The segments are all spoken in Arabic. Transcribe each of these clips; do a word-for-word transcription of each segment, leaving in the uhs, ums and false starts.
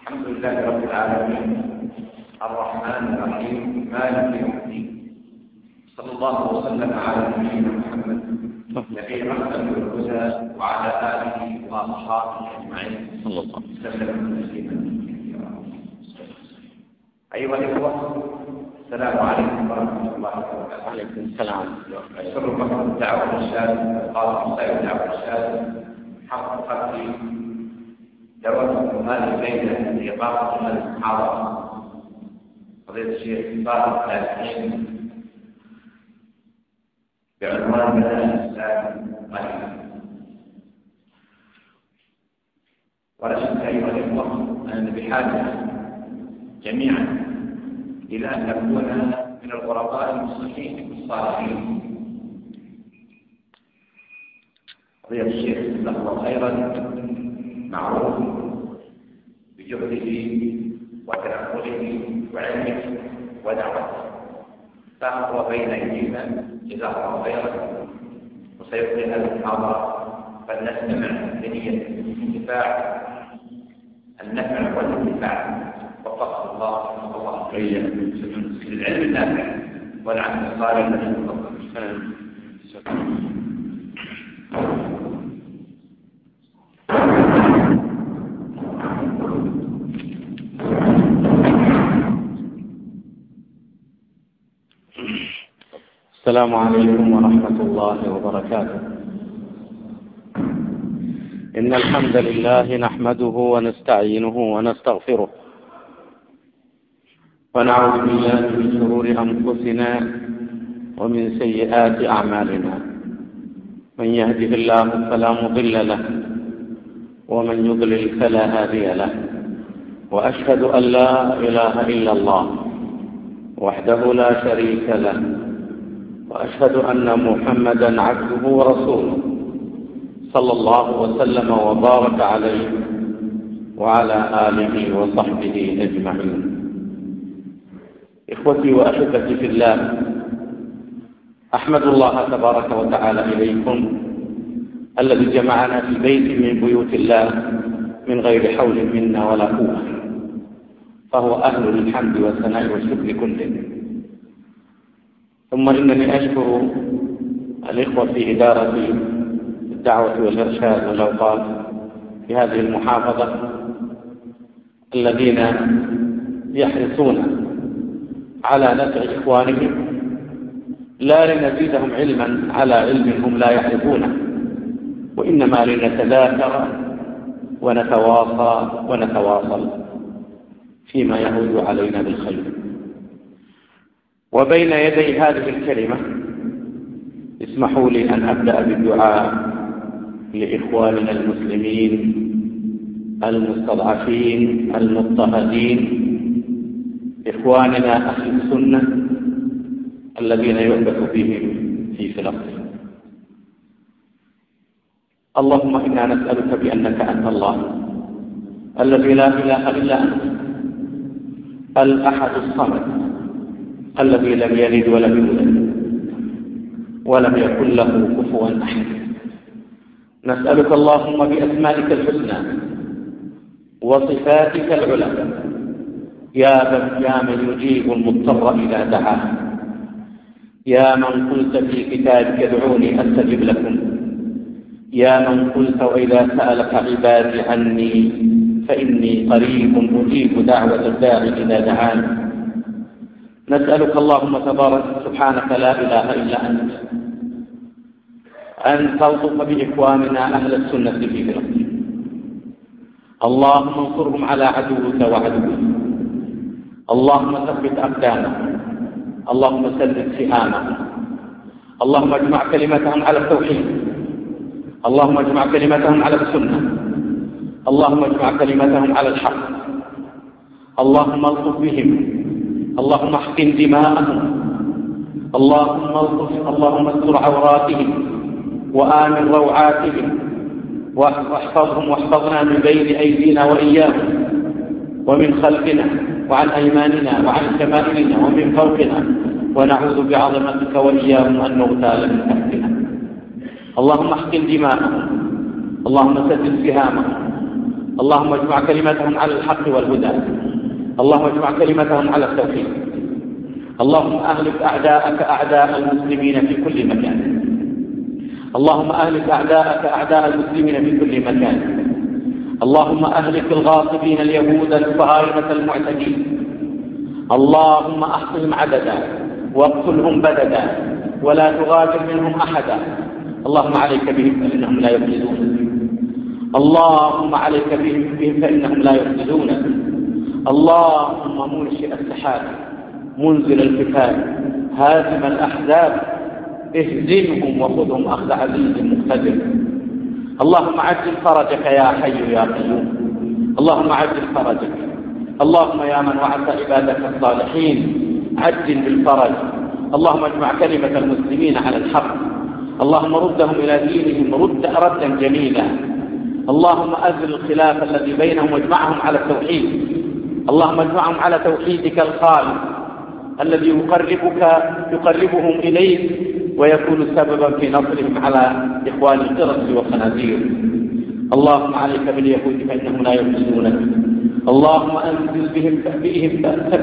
الحمد لله رب العالمين الرحمن الرحيم مالك يوم الدين. صلى الله وسلم على نبينا محمد نبي الرحمة والهدى وعلى آله وأصحابه أجمعين صلى الله وسلم تسليما كثيرا. أيها الإخوة، السلام عليكم ورحمة الله وبركاته. وعليكم السلام. أشكر لكم الدعوة الإرشاد قال مصير الدعوة الإرشاد حق قتل دعوتكم هذه الليلة لإقامة هذه المحاضرة فضيلة الشيخ صالح الحسين بعنوان بناء الإسلام غنيا. ولا شك أيها الإخوة أننا بحاجة جميعا إلى أن نكون من الغرباء المصلحين الصالحين. فضيلة الشيخ جزاه الله خيرا معروف بجهده وتنقله وعلمه ودعوته، فهو بين أيدينا جزاه الله خيرا، وسيبقي هذه المحاضرة فلنستمع بنية الانتفاع النفع والانتفاع. وفقه الله الله خيرا للعلم النافع والعمل الصالح الذي يتفضل. السلام عليكم ورحمة الله وبركاته. إن الحمد لله نحمده ونستعينه ونستغفره، ونعوذ بالله من شرور أنفسنا ومن سيئات أعمالنا. من يهده الله فلا مضل له، ومن يضلل فلا هادي له. وأشهد أن لا إله إلا الله وحده لا شريك له، وأشهد أن محمدا عبده ورسوله صلى الله وسلم وبارك عليه وعلى آله وصحبه أجمعين. إخوتي وأحبتي في الله، أحمد الله تبارك وتعالى إليكم الذي جمعنا في بيت من بيوت الله من غير حول منا ولا قوة، فهو أهل للحمد والثناء والشكر كله. ثم إنني أشكر الإخوة في إدارة الدعوة والإرشاد والأوقاف في هذه المحافظة الذين يحرصون على نفع إخوانهم، لا لنزيدهم علما على علم هم لا يعرفونه، وإنما لنتذاكر ونتواصى ونتواصل فيما يعود علينا بالخير. وبين يدي هذه الكلمة اسمحوا لي أن أبدأ بالدعاء لإخواننا المسلمين المستضعفين المضطهدين، إخواننا أهل السنة الذين يؤبه بهم في فلسطين. اللهم إنا نسألك بأنك أنت الله الذي لا إله إلا أنت، الأحد الصمد الذي لم يلد ولم يولد ولم يكن له كفوا أحد. نسألك اللهم بأسمائك الحسنى وصفاتك العلى يا من يجيب المضطر إذا دعاه، يا من قلت في كتابك ادعوني أستجب لكم، يا من قلت وإذا سألك عبادي عني فإني قريب أجيب دعوة الداعي إذا دعاني. نسألك اللهم تبارك سبحانك لا إله إلا أنت أن تلطف بإخواننا أهل السنة في فلسطين. اللهم انصرهم على عدوك وعدوك، اللهم ثبت أقدامهم، اللهم سدد سهامهم، اللهم اجمع كلمتهم على التوحيد، اللهم اجمع كلمتهم على السنة، اللهم اجمع كلمتهم على الحق، اللهم الطف بهم، اللهم احقن دماءهم، اللهم الطف اللهم استر عوراتهم وآمن روعاتهم، واحفظهم واحفظنا من بين أيدينا وإياهم ومن خلفنا وعن أيماننا وعن شمائلنا ومن فوقنا، ونعوذ بعظمتك وإياهم أن نغتال من تحتنا. اللهم احقن دماءهم، اللهم سدد سهامهم، اللهم اجمع كلمتهم على الحق والهدى، اللهم اجمع كلمتهم على التوحيد. اللهم أهلك أعداءك أعداء المسلمين في كل مكان، اللهم أهلك أعداءك أعداء المسلمين في كل مكان. اللهم أهلك الغاصبين اليهود الصهاينة المعتدين، اللهم أحصهم عددا واقتلهم بددا ولا تغادر منهم أحدا. اللهم عليك بهم فإنهم لا يفلحون، اللهم عليك بهم فإنهم لا يفلحون. اللهم منشئ السحاب منزل الكتاب هازم الأحزاب اهزمهم وخذهم أخذ عزيز مقتدر. اللهم عجل فرجك يا حي يا قيوم، اللهم عجل فرجك. اللهم يا من وعدت عبادك الصالحين عجل بالفرج. اللهم اجمع كلمة المسلمين على الحق، اللهم ردهم إلى دينهم رد ردا جميلا. اللهم أزل الخلاف الذي بينهم واجمعهم على التوحيد، اللهم اجمعهم على توحيدك الخالق الذي يقربك يقربهم إليك ويكون سببا في نصرهم على إخوان القرص والخنازير. اللهم عليك باليهود فإنهم لا يفلحونك. اللهم أنزل بهم بهم بأسك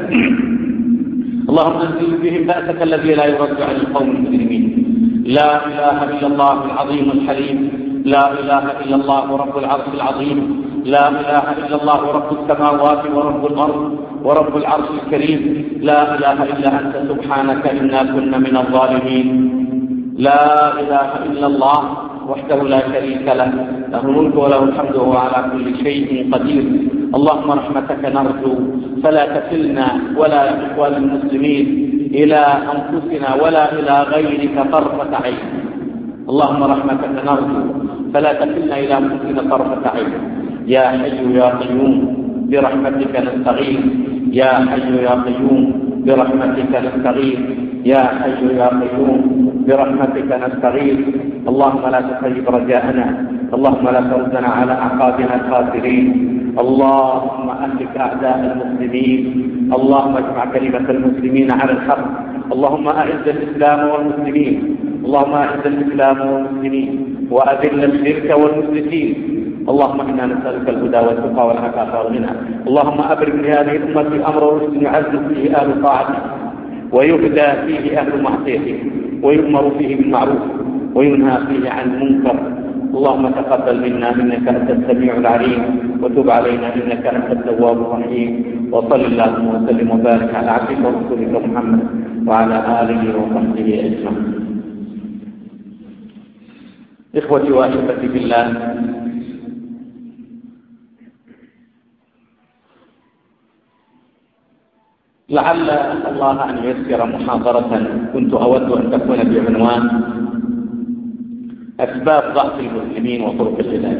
اللهم أنزل بهم بأسك الذي لا يرد عن القوم المجرمين. لا إله إلا الله العظيم الحليم، لا إله إلا الله رب العرش العظيم، لا إله إلا الله رب السماوات ورب الأرض ورب العرش الكريم. لا إله إلا أنت سبحانك إنا كنا من الظالمين. لا إله إلا الله وحده لا شريك له، له الملك وله الحمد وهو على كل شيء قدير. اللهم رحمتك نرجو فلا تكلنا ولا إخوان المسلمين إلى أنفسنا ولا إلى غيرك طرفة عين. اللهم رحمتك نرجو فلا تكلنا إلى أنفسنا طرفة عين. يا حي يا قيوم برحمتك نستغيث، يا حي يا قيوم برحمتك نستغيث، يا حي يا قيوم برحمتك نستغيث. اللهم لا تخيب رجاءنا، اللهم لا تردنا على أعقابنا الخاسرين. اللهم أهلك أعداء المسلمين، اللهم اجمع كلمة المسلمين على الحق. اللهم أعز الإسلام والمسلمين، اللهم أعز الإسلام والمسلمين وأذل الشرك والمشركين. اللهم إنا نسألك الهدى والتقى والعفاف والغنى. اللهم أبرم لهذه الأمة أمر رشد يعز فيه أهل طاعتك ويهدى فيه أهل معصيتك ويؤمر فيه بالمعروف وينهى فيه عن المنكر. اللهم تقبل منا إنك أنت السميع العليم وتب علينا إنك أنت التواب الرحيم. وصل اللهم وسلم وبارك على عبدك ورسولك محمد وعلى آله وصحبه أجمعين. إخوتي وأحبتي بالله، لعل الله أن ييسر محاضرة كنت أود أن تكون بعنوان أسباب ضعف المسلمين وطرق العلاج،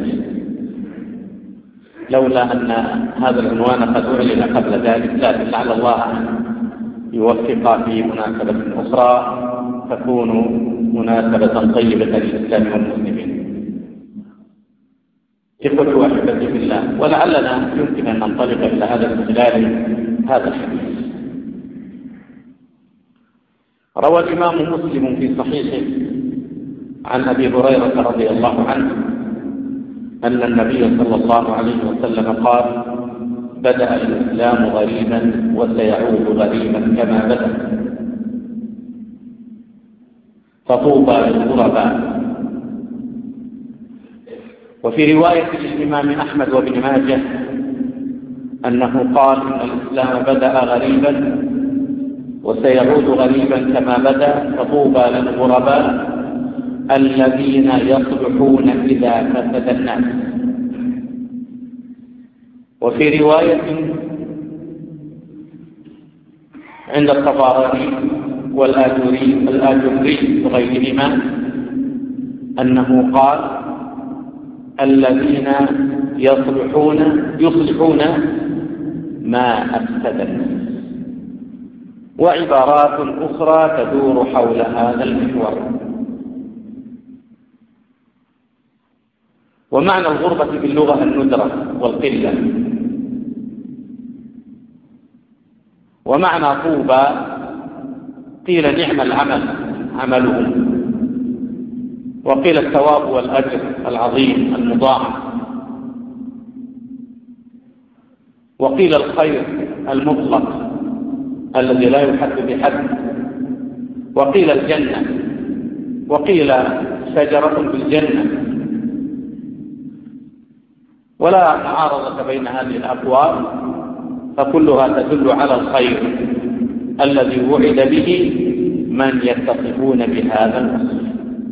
لولا أن هذا العنوان قد أعلن قبل ذلك، لكن لعل الله أن يوفق في مناسبة أخرى تكون مناسبة طيبة للإسلام والمسلمين. إخوتي وأحبتي في الله، ولعلنا يمكن أن ننطلق إلى هذا من خلال هذا الحديث. روى الإمام مسلم في صحيحه عن أبي هريرة رضي الله عنه أن النبي صلى الله عليه وسلم قال: بدأ الإسلام غريبا وسيعود غريبا كما بدأ، فطوبى للغرباء. وفي رواية للإمام أحمد وابن ماجه أنه قال: إن الإسلام بدأ غريبا وسيعود غريبا كما بدأ، فطوبى للغرباء الذين يصلحون إذا فسد الناس. وفي رواية عند الطبراني والآجري الآجري وغيرهما أنه قال: الذين يصلحون يصلحون ما أفسد الناس. وعبارات أخرى تدور حول هذا المحور. ومعنى الغربة باللغة الندرة والقلة، ومعنى طوبى قيل نعم العمل عملهم، وقيل الثواب والأجر العظيم المضاعف. وقيل الخير المطلق الذي لا يحد بحد، وقيل الجنة، وقيل شجرة في الجنة، ولا معارضة بين هذه الأقوال، فكلها تدل على الخير الذي وعد به من يتصفون بهذا الوصف.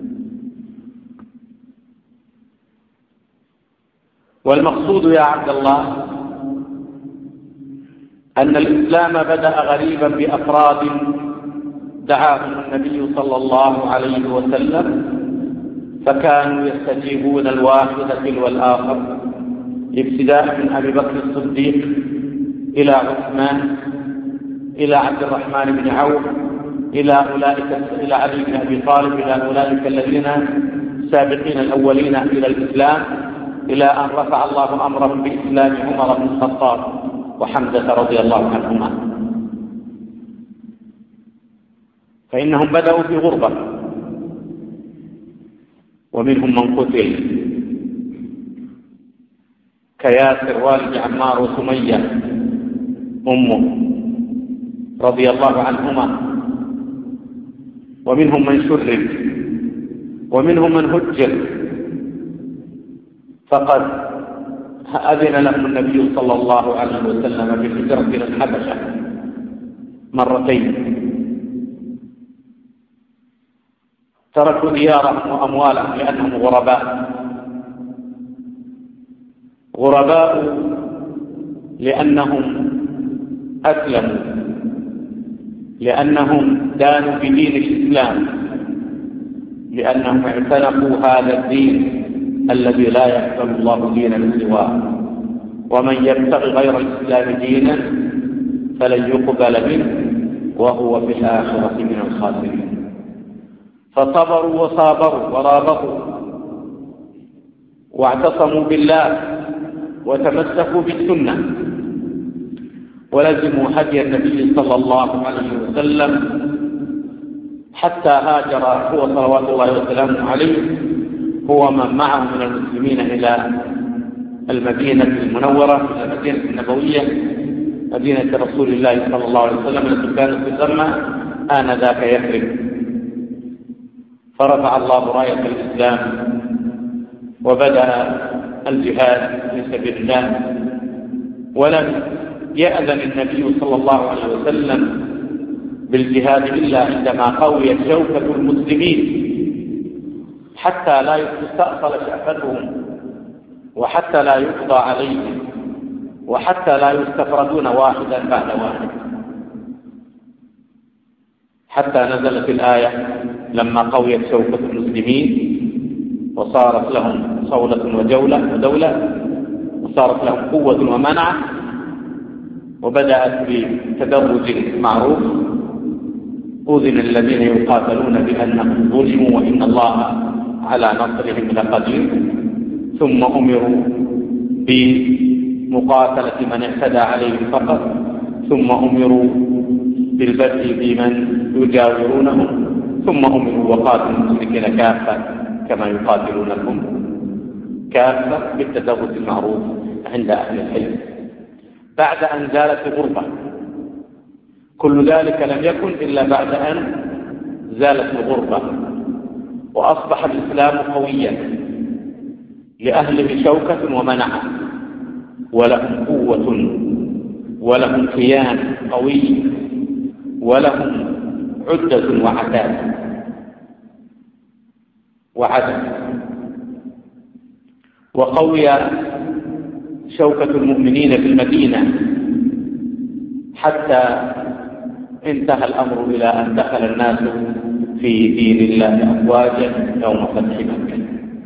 والمقصود يا عبد الله أن الإسلام بدأ غريبا بأفراد دعاهم النبي صلى الله عليه وسلم، فكانوا يستجيبون الواحد تلو الآخر، ابتداء من أبي بكر الصديق إلى عثمان إلى عبد الرحمن بن عوف إلى أولئك إلى علي بن أبي طالب إلى أولئك الذين سابقين الأولين إلى الإسلام، إلى أن رفع الله أمرهم بإسلام عمر بن الخطاب وحمزة رضي الله عنهما. فإنهم بدأوا في غربة، ومنهم من قتل كياسر والد عمار وسمية أمه رضي الله عنهما، ومنهم من شرد، ومنهم من هجر، فقد أذن لهم النبي صلى الله عليه وسلم بالهجرة إلى الحبشة مرتين، تركوا ديارهم وأموالهم لأنهم غرباء، غرباء لأنهم أسلموا، لأنهم دانوا بدين الإسلام، لأنهم اعتنقوا هذا الدين الذي لا يقبل الله دينا سواه، ومن يبتغي غير الإسلام دينا فلن يقبل منه وهو في الآخرة من الخاسرين. فصبروا وصابروا ورابطوا واعتصموا بالله وتمسكوا بالسنة ولزموا هدي النبي صلى الله عليه وسلم حتى هاجر هو صلوات الله وسلامه عليه هو من معه من المسلمين إلى المدينة المنورة، إلى المدينة النبوية، مدينة رسول الله صلى الله عليه وسلم التي كانت تسمى آنذاك يثرب. فرفع الله راية الإسلام وبدأ الجهاد في سبيل الله، ولم يأذن النبي صلى الله عليه وسلم بالجهاد إلا عندما قويت شوكة المسلمين حتى لا تستأصل شأفتهم، وحتى لا يقضى عليهم، وحتى لا يستفردون واحدا بعد واحد، حتى نزلت الآية لما قويت شوكة المسلمين وصارت لهم صولة وجولة ودولة، وصارت لهم قوة ومنعة، وبدأت بتدرج معروف. أذن الذين يقاتلون بأنهم ظلموا وإن الله على نصرهم لقدير، ثم أمروا بمقاتلة من اعتدى عليهم فقط، ثم أمروا بالبدء بمن يجاورونهم، ثم أمروا وقاتلوا المشركين كافة كما يقاتلونكم كافة بالتدرج المعروف عند أهل العلم. بعد أن زالت الغربة، كل ذلك لم يكن إلا بعد أن زالت الغربة وأصبح الإسلام قويا لأهله شوكة ومنعة، ولهم قوة ولهم كيان قوي ولهم عدة وعتاد وعدد. وقوي شوكة المؤمنين في المدينة حتى انتهى الأمر إلى أن دخل الناس في دين الله أفواجا يوم فتح مكة.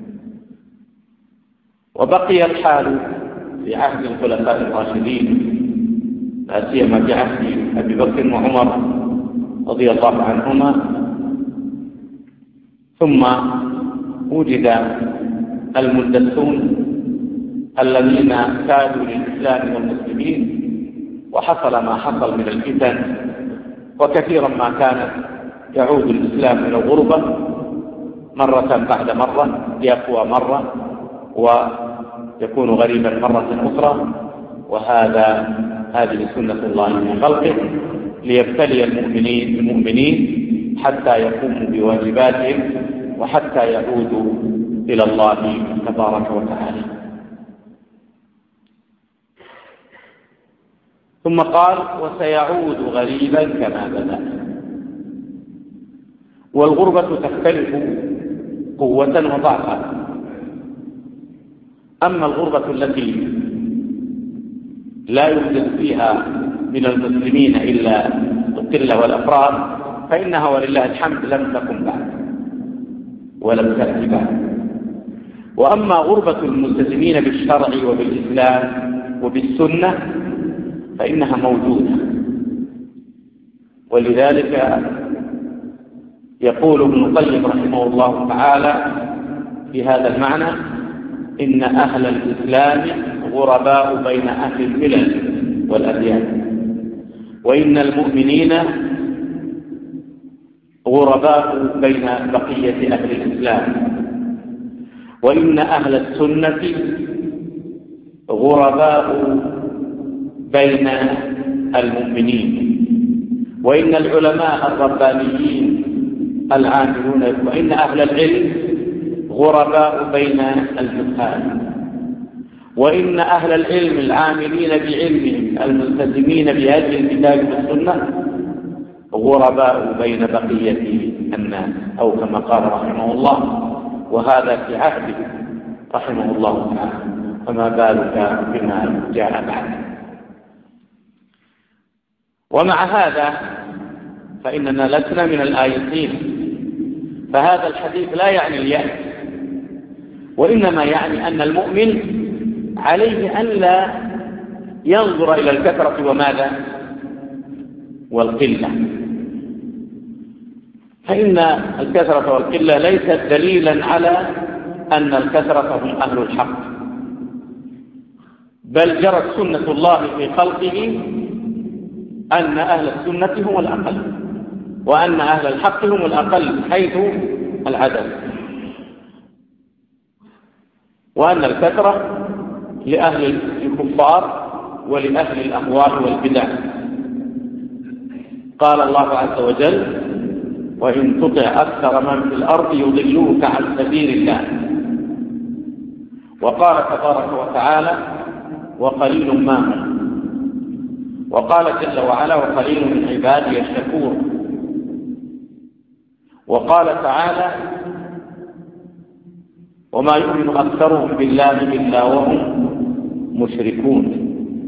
وبقي الحال في عهد الخلفاء الراشدين، لا سيما في عهد أبي بكر وعمر رضي الله عنهما، ثم وجد الملتزمون الذين كادوا للإسلام والمسلمين، وحصل ما حصل من الفتن، وكثيرا ما كان يعود الإسلام إلى الغربة مرة بعد مرة، يقوى مرة ويكون غريبا مرة أخرى، وهذا هذه سنة الله في خلقه ليبتلي المؤمنين المؤمنين حتى يقوموا بواجباتهم وحتى يعودوا إلى الله تبارك وتعالى. ثم قال: وسيعود غريبا كما بدأ. والغربة تختلف قوة وضعفا. أما الغربة التي لا يوجد فيها من المسلمين إلا القلة والأفراد فإنها ولله الحمد لم تكن بعد ولم تأتي بعد. وأما غربة الملتزمين بالشرع وبالإسلام وبالسنة فإنها موجودة. ولذلك يقول ابن القيم رحمه الله تعالى في هذا المعنى: إن أهل الإسلام غرباء بين أهل الملل والأديان، وإن المؤمنين غرباء بين بقية أهل الإسلام، وإن أهل السنة غرباء بين المؤمنين، وإن العلماء الربانيين العاملون، وإن أهل العلم غرباء بين الجهال، وإن أهل العلم العاملين بعلمهم الملتزمين بهذه الكتاب والسنة غرباء بين بقية الناس، أو كما قال رحمه الله، وهذا في عهده رحمه الله تعالى، فما بالك بما جاء بعده. ومع هذا فإننا لسنا من الآيسين، فهذا الحديث لا يعني اليأس، وإنما يعني أن المؤمن عليه أن لا ينظر إلى الكثرة وماذا والقلة، فإن الكثرة والقلة ليست دليلا على أن الكثرة هم أهل الحق، بل جرت سنة الله في خلقه أن أهل السنة هم الأقل، وأن أهل الحق هم الأقل حيث العدد، وأن الكثرة لأهل الكفار ولأهل الأهواء والبدع. قال الله عز وجل: وإن تطع أكثر من في الأرض يضلوك عن سبيل الله. وقال تبارك وتعالى: وقليل ما هم. وقال جل وعلا: وقليل من عبادي الشكور. وقال تعالى: وما يؤمن أكثرهم بالله إلا وهم مشركون.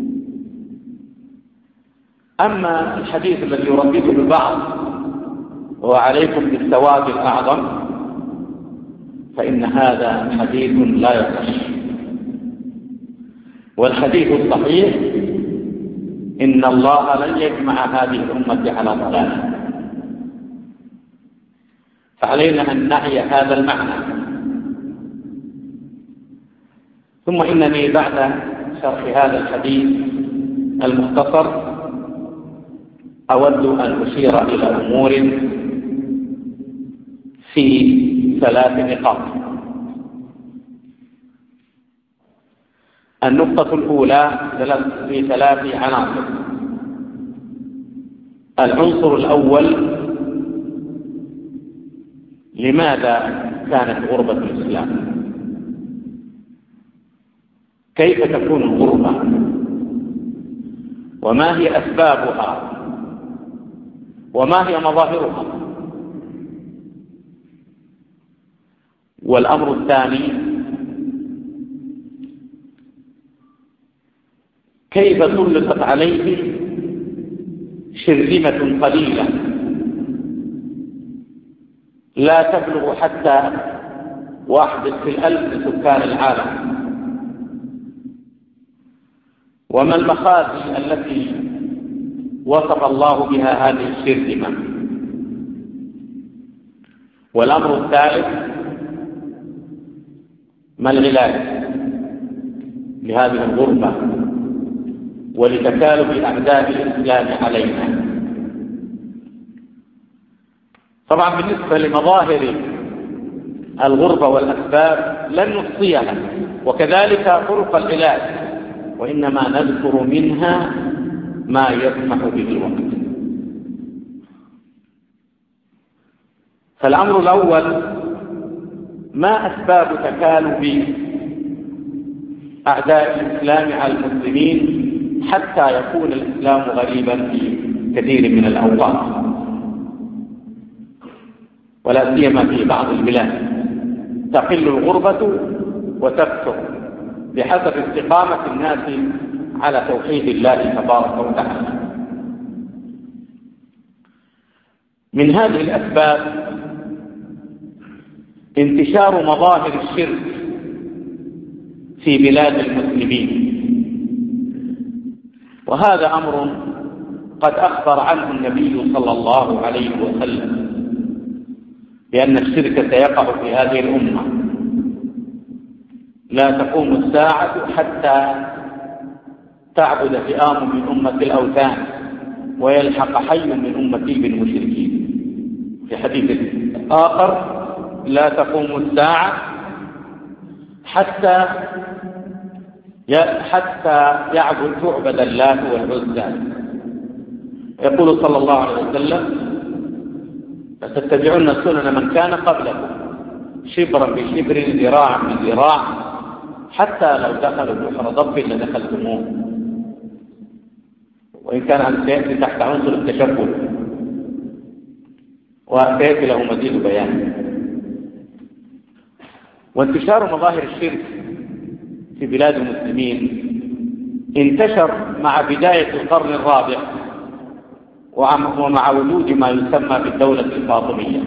أما الحديث الذي يردده البعض وعليكم بالثواب الأعظم فإن هذا حديث لا يصح، والحديث الصحيح: إن الله لن يجمع هذه الأمة على ضلالة. فعلينا أن نعي هذا المعنى. ثم إنني بعد شرح هذا الحديث المختصر أود أن أشير إلى أمور في ثلاث نقاط. النقطة الأولى في ثلاث عناصر. العنصر الأول: لماذا كانت غربة الإسلام؟ كيف تكون الغربة؟ وما هي أسبابها؟ وما هي مظاهرها؟ والأمر الثاني: كيف سلطت عليه شرذمة قليلة لا تبلغ حتى واحد في الألف من سكان العالم؟ وما المخازي التي وصف الله بها هذه الشرذمة؟ والأمر الثالث: ما العلاج لهذه الغربة ولتكالب أعداء الإسلام علينا؟ طبعا بالنسبة لمظاهر الغربة والأسباب لن نحصيها، وكذلك طرق العلاج وإنما نذكر منها ما يسمح به الوقت. فالأمر الأول: ما أسباب تكالب أعداء الإسلام على المسلمين حتى يكون الإسلام غريبا في كثير من الأوقات، ولا سيما في بعض البلاد تقل الغربة وتكثر بحسب استقامة الناس على توحيد الله تبارك وتعالى. من هذه الأسباب انتشار مظاهر الشرك في بلاد المسلمين، وهذا أمر قد أخبر عنه النبي صلى الله عليه وسلم بأن الشرك سيقع في هذه الأمة. لا تقوم الساعة حتى تعبد فئام من أمة الأوثان ويلحق حي من أمتي بالمشركين. في حديث آخر: لا تقوم الساعة حتى حتى يعبد تعبد اللات والعزى. يقول صلى الله عليه وسلم: فتتبعون سنن من كان قبلكم شبرا بشبر ذراعا بذراع حتى لو دخلوا بحر ضب لدخلتموه. وإن كان عن سيأتي تحت عنصر التشبه، وسيأتي له مزيد بيان. وانتشار مظاهر الشرك في بلاد المسلمين انتشر مع بداية القرن الرابع ومع وجود ما يسمى بالدولة الفاطمية،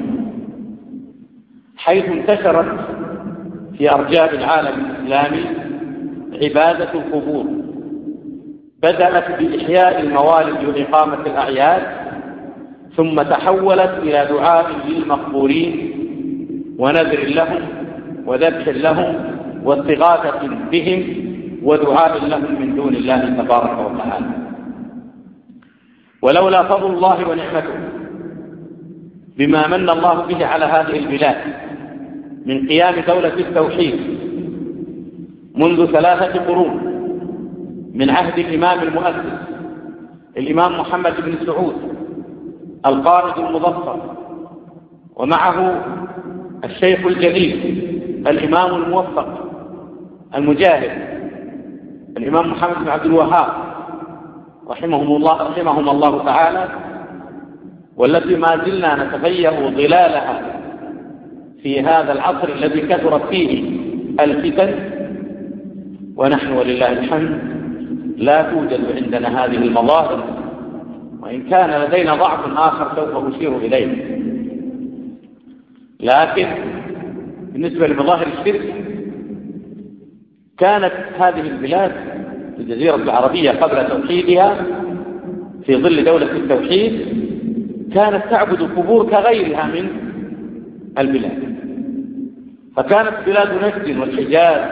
حيث انتشرت في أرجاء العالم الإسلامي عبادة القبور. بدأت بإحياء الموالد وإقامة الأعياد، ثم تحولت إلى دعاء للمقبورين ونذر لهم وذبح لهم واستغاثة بهم ودعاء لهم من دون الله تبارك وتعالى. ولولا فضل الله ونعمته بما من الله به على هذه البلاد من قيام دولة التوحيد منذ ثلاثة قرون، من عهد الإمام المؤسس الإمام محمد بن سعود القائد المظفر، ومعه الشيخ الجليل الإمام الموفق المجاهد الإمام محمد بن عبد الوهاب رحمهم الله رحمهم الله تعالى، والتي ما زلنا نتغير ظلالها في هذا العصر الذي كثرت فيه الفتن. ونحن ولله الحمد لا توجد عندنا هذه المظاهر، وإن كان لدينا ضعف آخر سوف أشير إليه. لكن بالنسبة لمظاهر الشرك، كانت هذه البلاد في الجزيرة العربية قبل توحيدها في ظل دولة التوحيد كانت تعبد القبور كغيرها من البلاد. فكانت بلاد نجد والحجاز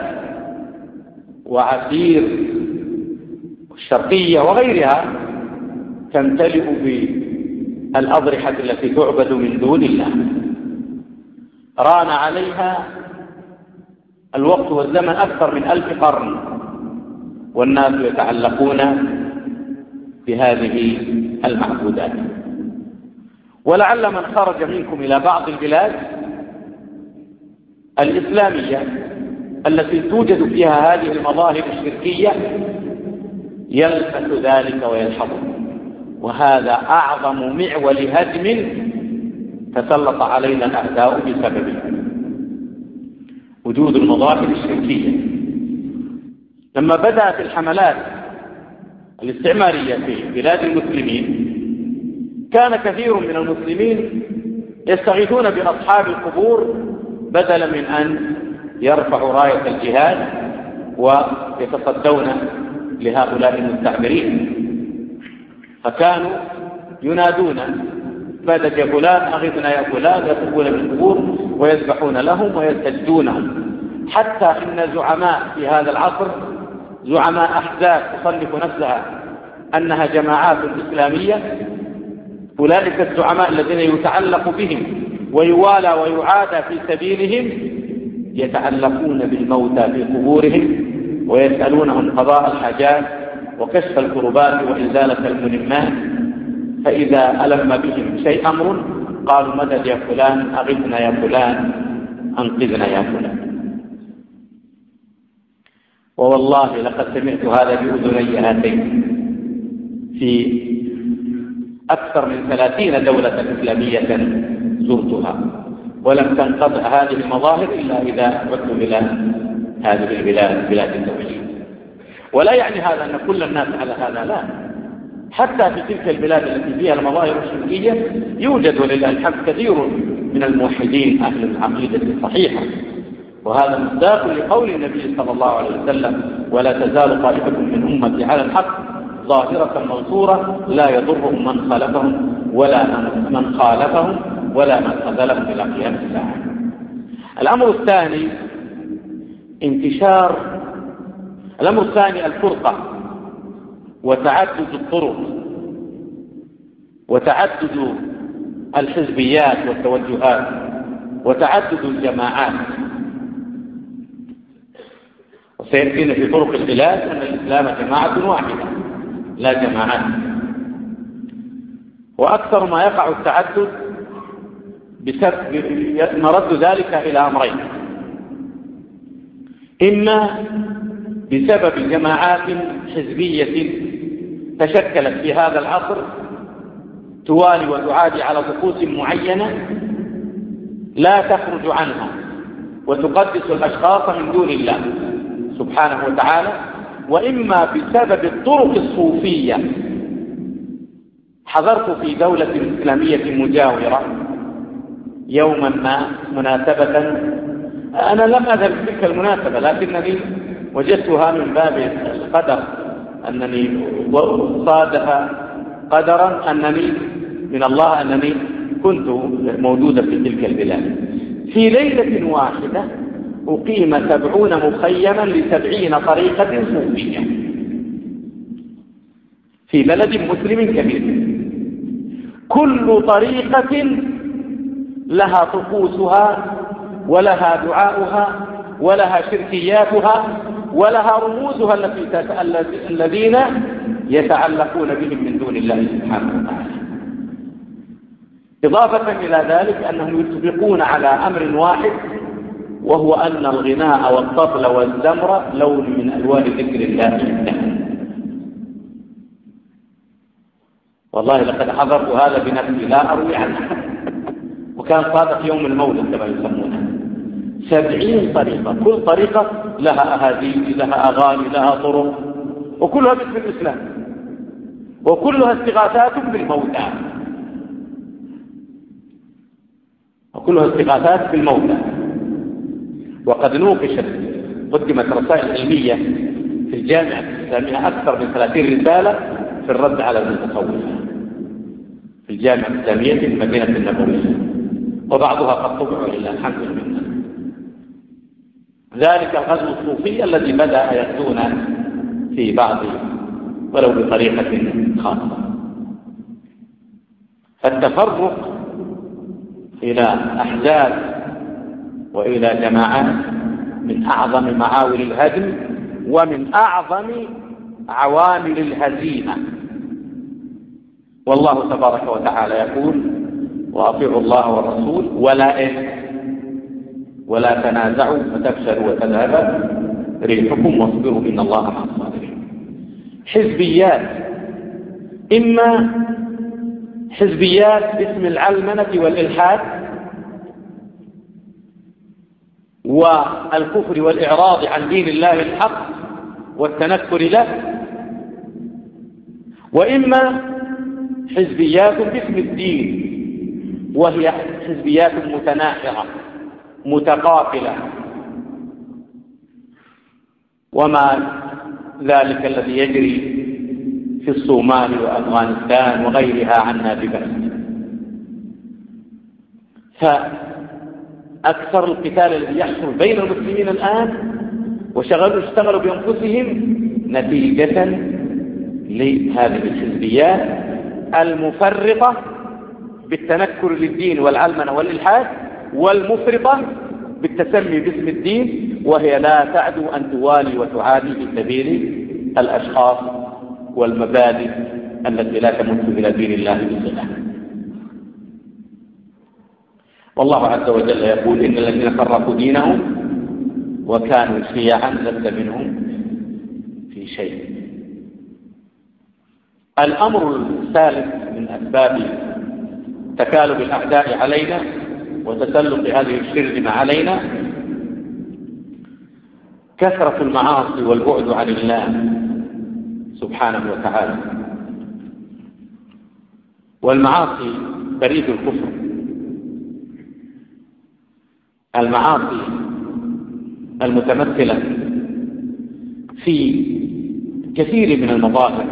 وعسير والشرقية وغيرها تمتلئ بالأضرحة التي تعبد من دون الله. ران عليها الوقت والزمن أكثر من ألف قرن، والناس يتعلقون بهذه المعبودات. ولعل من خرج منكم إلى بعض البلاد الإسلامية التي توجد فيها هذه المظاهر الشركية يلفت ذلك ويلحظه، وهذا أعظم معول هدم تسلط علينا الأعداء بسببه، وجود المظاهر الشركية. لما بدأت الحملات الاستعمارية في بلاد المسلمين كان كثير من المسلمين يستغيثون بأصحاب القبور بدلا من أن يرفعوا راية الجهاد ويتصدون لهؤلاء المستعمرين، فكانوا ينادون: مدد يا فلان، أغثنا يا فلان، يطلبون بالقبور ويذبحون لهم ويستجدونهم. حتى إن زعماء في هذا العصر، زعماء أحزاب تصنف نفسها أنها جماعات إسلامية، أولئك الزعماء الذين يتعلق بهم ويوالى ويعادى في سبيلهم يتعلقون بالموتى في قبورهم ويسألونهم قضاء الحاجات وكشف الكربات وإزالة الملمات، فإذا ألم بهم شيء أمر قالوا مدد يا فلان، أغثنا يا فلان، أنقذنا يا فلان. ووالله لقد سمعت هذا بأذني هاتين في أكثر من ثلاثين دولة إسلامية زرتها، ولم تنقطع هذه المظاهر إلا إذا عدت إلى هذه البلاد، بلاد التوحيد. ولا يعني هذا أن كل الناس على هذا، لا، حتى في تلك البلاد التي فيها المظاهر الشركية يوجد ولله الحمد كثير من الموحدين أهل العقيدة الصحيحة، وهذا مصداق لقول النبي صلى الله عليه وسلم: ولا تزال طائفة من أمتي على الحق ظاهرة منصورة لا يضرهم من خالفهم ولا من خالفهم ولا من خذلهم إلى قيام الساعة. الأمر الثاني انتشار الأمر الثاني الفرقة وتعدد الطرق وتعدد الحزبيات والتوجهات وتعدد الجماعات. وسيأتينا في طرق الخلاف أن الإسلام جماعة واحدة لا جماعات. وأكثر ما يقع التعدد بسبب مرد ذلك إلى أمرين: إما بسبب جماعات حزبية تشكلت في هذا العصر توالي وتعادي على طقوس معينة لا تخرج عنها وتقدس الأشخاص من دون الله سبحانه وتعالى، وإما بسبب الطرق الصوفية. حضرت في دولة إسلامية مجاورة يوما ما مناسبة، أنا لم أذهب في تلك المناسبة لكنني وجدتها من باب القدر، أنني صادف قدرا أنني من الله أنني كنت موجودة في تلك البلاد. في ليلة واحدة أقيم سبعون مخيما لسبعين طريقة صوفية في بلد مسلم كبير، كل طريقة لها طقوسها ولها دعاؤها ولها شركياتها ولها رموزها التي الذين يتعلقون بهم من دون الله سبحانه وتعالى. إضافة إلى ذلك أنهم يتفقون على أمر واحد، وهو أن الغناء والطبل والزمر لون من ألوان ذكر الله. والله لقد حضرت هذا بنفسي لا أروي عنه، وكان صادق يوم المولد كما يسمونه. سبعين طريقة، كل طريقة لها أهاديث، لها أغاني، لها طرق، وكلها باسم الإسلام، وكلها استغاثات بالموتى وكلها استغاثات بالموتى. وقد نوقشت قدمت رسائل علمية في الجامعة الإسلامية أكثر من ثلاثين رسالة في الرد على المتصوفة في الجامعة الإسلامية في المدينة النبوية، وبعضها قد طبع لله الحمد لله. ذلك الغزو الصوفي الذي بدأ يغزون في بعض ولو بطريقة خاصة. فالتفرق إلى أحزاب وإلى جماعات من أعظم معاول الهدم ومن أعظم عوامل الهزيمة. والله تبارك وتعالى يقول: وأطيعوا الله والرسول ولا إيه ولا تنازعوا فتفشلوا وتذهب ريحكم واصبروا إن الله مع الصابرين. حزبيات، إما حزبيات باسم العلمنة والإلحاد والكفر والإعراض عن دين الله الحق والتنكر له، وإما حزبيات باسم الدين وهي حزبيات متناحرة متقابلة، وما ذلك الذي يجري في الصومال وأفغانستان وغيرها عنا ببعيد. فأكثر القتال الذي يحصل بين المسلمين الآن وشغلوا اشتغلوا بأنفسهم نتيجة لهذه الحزبيات المفرطة بالتنكر للدين والعلمنة والإلحاد، والمفرطة بالتسمي باسم الدين وهي لا تعدو أن توالي وتعادي في سبيل الأشخاص والمبادئ التي لا تمت إلى دين الله بصلة. والله عز وجل يقول إن الذين فرقوا دينهم وكانوا شيعا لست منهم في شيء. الأمر الثالث من أسباب تكالب الأعداء علينا وتسلط هذه الشرذمة علينا كثرة المعاصي والبعد عن الله سبحانه وتعالى. والمعاصي بريد الكفر. المعاصي المتمثلة في كثير من المظاهر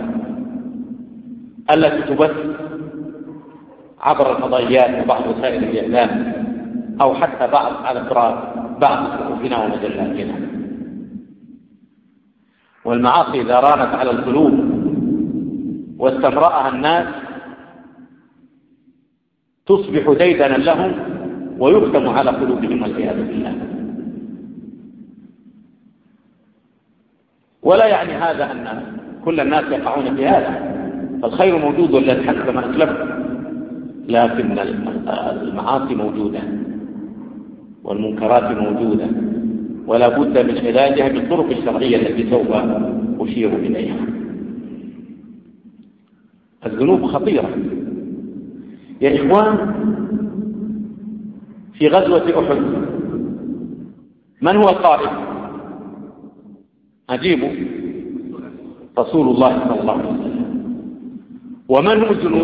التي تبث عبر الفضائيات وبعض وسائل الإعلام أو حتى بعض على بعض صحفنا ومجلاتنا. والمعاصي إذا رانت على القلوب واستمرأها الناس تصبح ديدنا لهم ويختم على قلوبهم والعياذ بالله. ولا يعني هذا أن كل الناس يقعون في هذا، فالخير موجود والذي حسب ما أسلفت، لكن المعاصي موجودة والمنكرات موجودة ولا بد من علاجها بالطرق الشرعية التي سوف أشير إليها. الذنوب خطيرة يا إخوان. في غزوة أحد من هو القائد؟ أجيبوا، رسول الله صلى الله عليه وسلم. ومن هم الجنود؟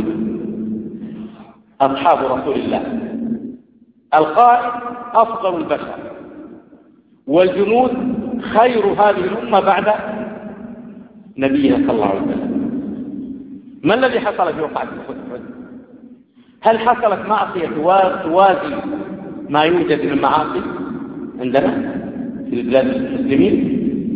أصحاب رسول الله. القائد أفضل البشر، والجنود خير هذه الأمة بعد نبينا صلى الله عليه وسلم. ما الذي حصل في وقعة أحد؟ هل حصلت معصية توازي ما يوجد من المعاصي عندنا في البلاد المسلمين؟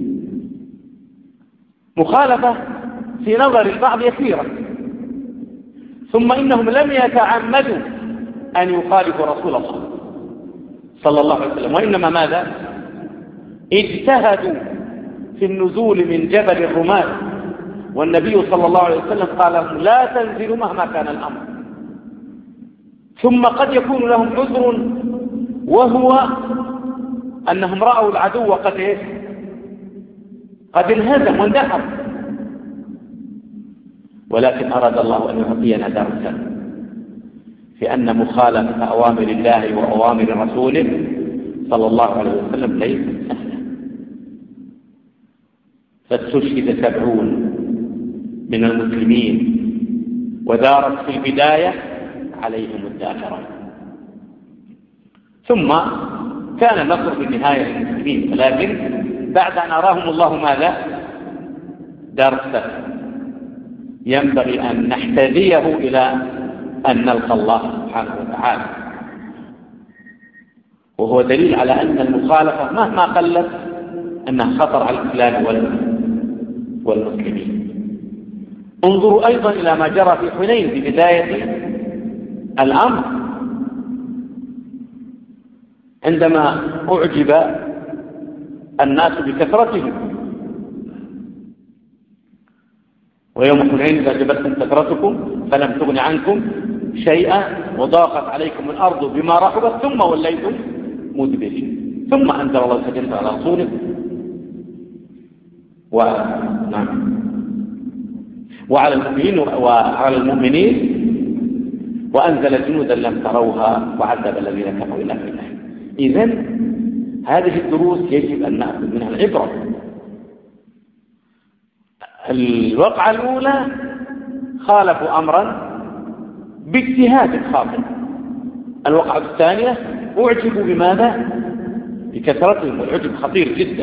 مخالفة في نظر البعض يسيرة، ثم إنهم لم يتعمدوا أن يخالفوا رسول الله صلى الله عليه وسلم، وإنما ماذا؟ اجتهدوا في النزول من جبل الرماة، والنبي صلى الله عليه وسلم قال لهم لا تنزلوا مهما كان الأمر. ثم قد يكون لهم عذر وهو أنهم رأوا العدو قد إيه؟ قد انهزم واندحر، ولكن أراد الله أن يعطينا درسا في أن مخالفة أوامر الله وأوامر رسوله صلى الله عليه وسلم ليس سهلا. فاستشهد سبعون من المسلمين ودارت في البداية عليهم الدائرة، ثم كان النصر في النهاية للمسلمين، ولكن بعد أن أراهم الله ماذا؟ درسا ينبغي أن نحتذيه إلى أن نلقى الله سبحانه وتعالى. وهو دليل على أن المخالفة مهما قلت أنها خطر على الإسلام والمسلمين. انظروا أيضا إلى ما جرى في حنين في بداية الأمر، عندما أعجب الناس بكثرتهم. ويوم حنين إذا أعجبتكم كثرتكم فلم تغن عنكم شيئا وضاقت عليكم الأرض بما رحبت ثم وليتم مدبرين، ثم أنزل الله سكينته على رسوله و... نعم. وعلى المؤمنين وعلى المؤمنين وأنزل جنودا لم تروها وعذب الذين كفروا إلى الله. إذن هذه الدروس يجب أن نأخذ منها العبرة. الوقعة الأولى خالفوا أمرا باجتهاد خاطئ. الوقعة الثانية أعجبوا بماذا؟ بكثرتهم، والعجب خطير جدا.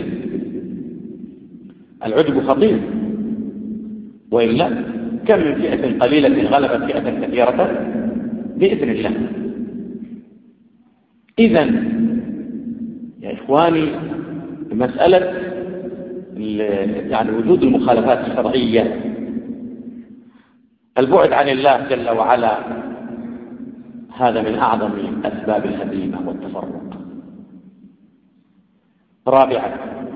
العجب خطير، وإلا كم من فئة قليلة غلبت فئة كثيرة بإذن الله. إذن يا إخواني مسألة يعني وجود المخالفات الشرعية، البعد عن الله جل وعلا، هذا من أعظم أسباب الهزيمة والتفرق. رابعا،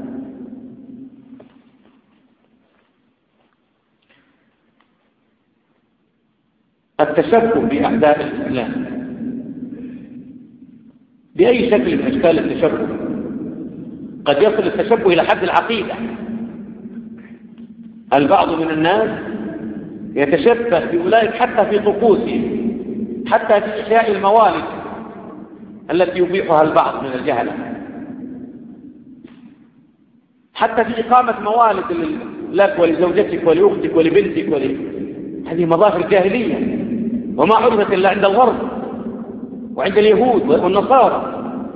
التشبه بأعداء الإسلام بأي شكل من أشكال التشبه. قد يصل التشبه إلى حد العقيدة. البعض من الناس يتشبه بأولئك حتى في طقوسهم، حتى في إحياء الموالد التي يبيحها البعض من الجهلة، حتى في إقامة موالد لك ولزوجتك ولأختك ولبنتك ول... هذه مظاهر جاهلية وما عرفت إلا عند الغرب وعند اليهود والنصارى.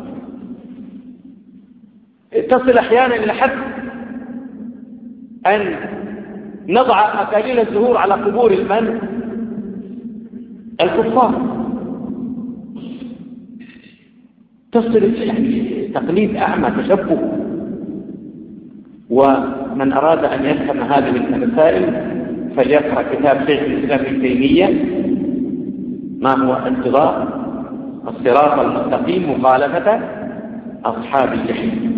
تصل أحيانا إلى حد أن نضع أكاليل الزهور على قبور المن الكفار. تصل يعني تقليد أعمى، تشبه. ومن أراد أن يفهم هذه المسائل فليقرأ كتاب شيخ الإسلام ابن تيمية ما هو انتظار الصراط المستقيم مخالفة أصحاب الجحيم،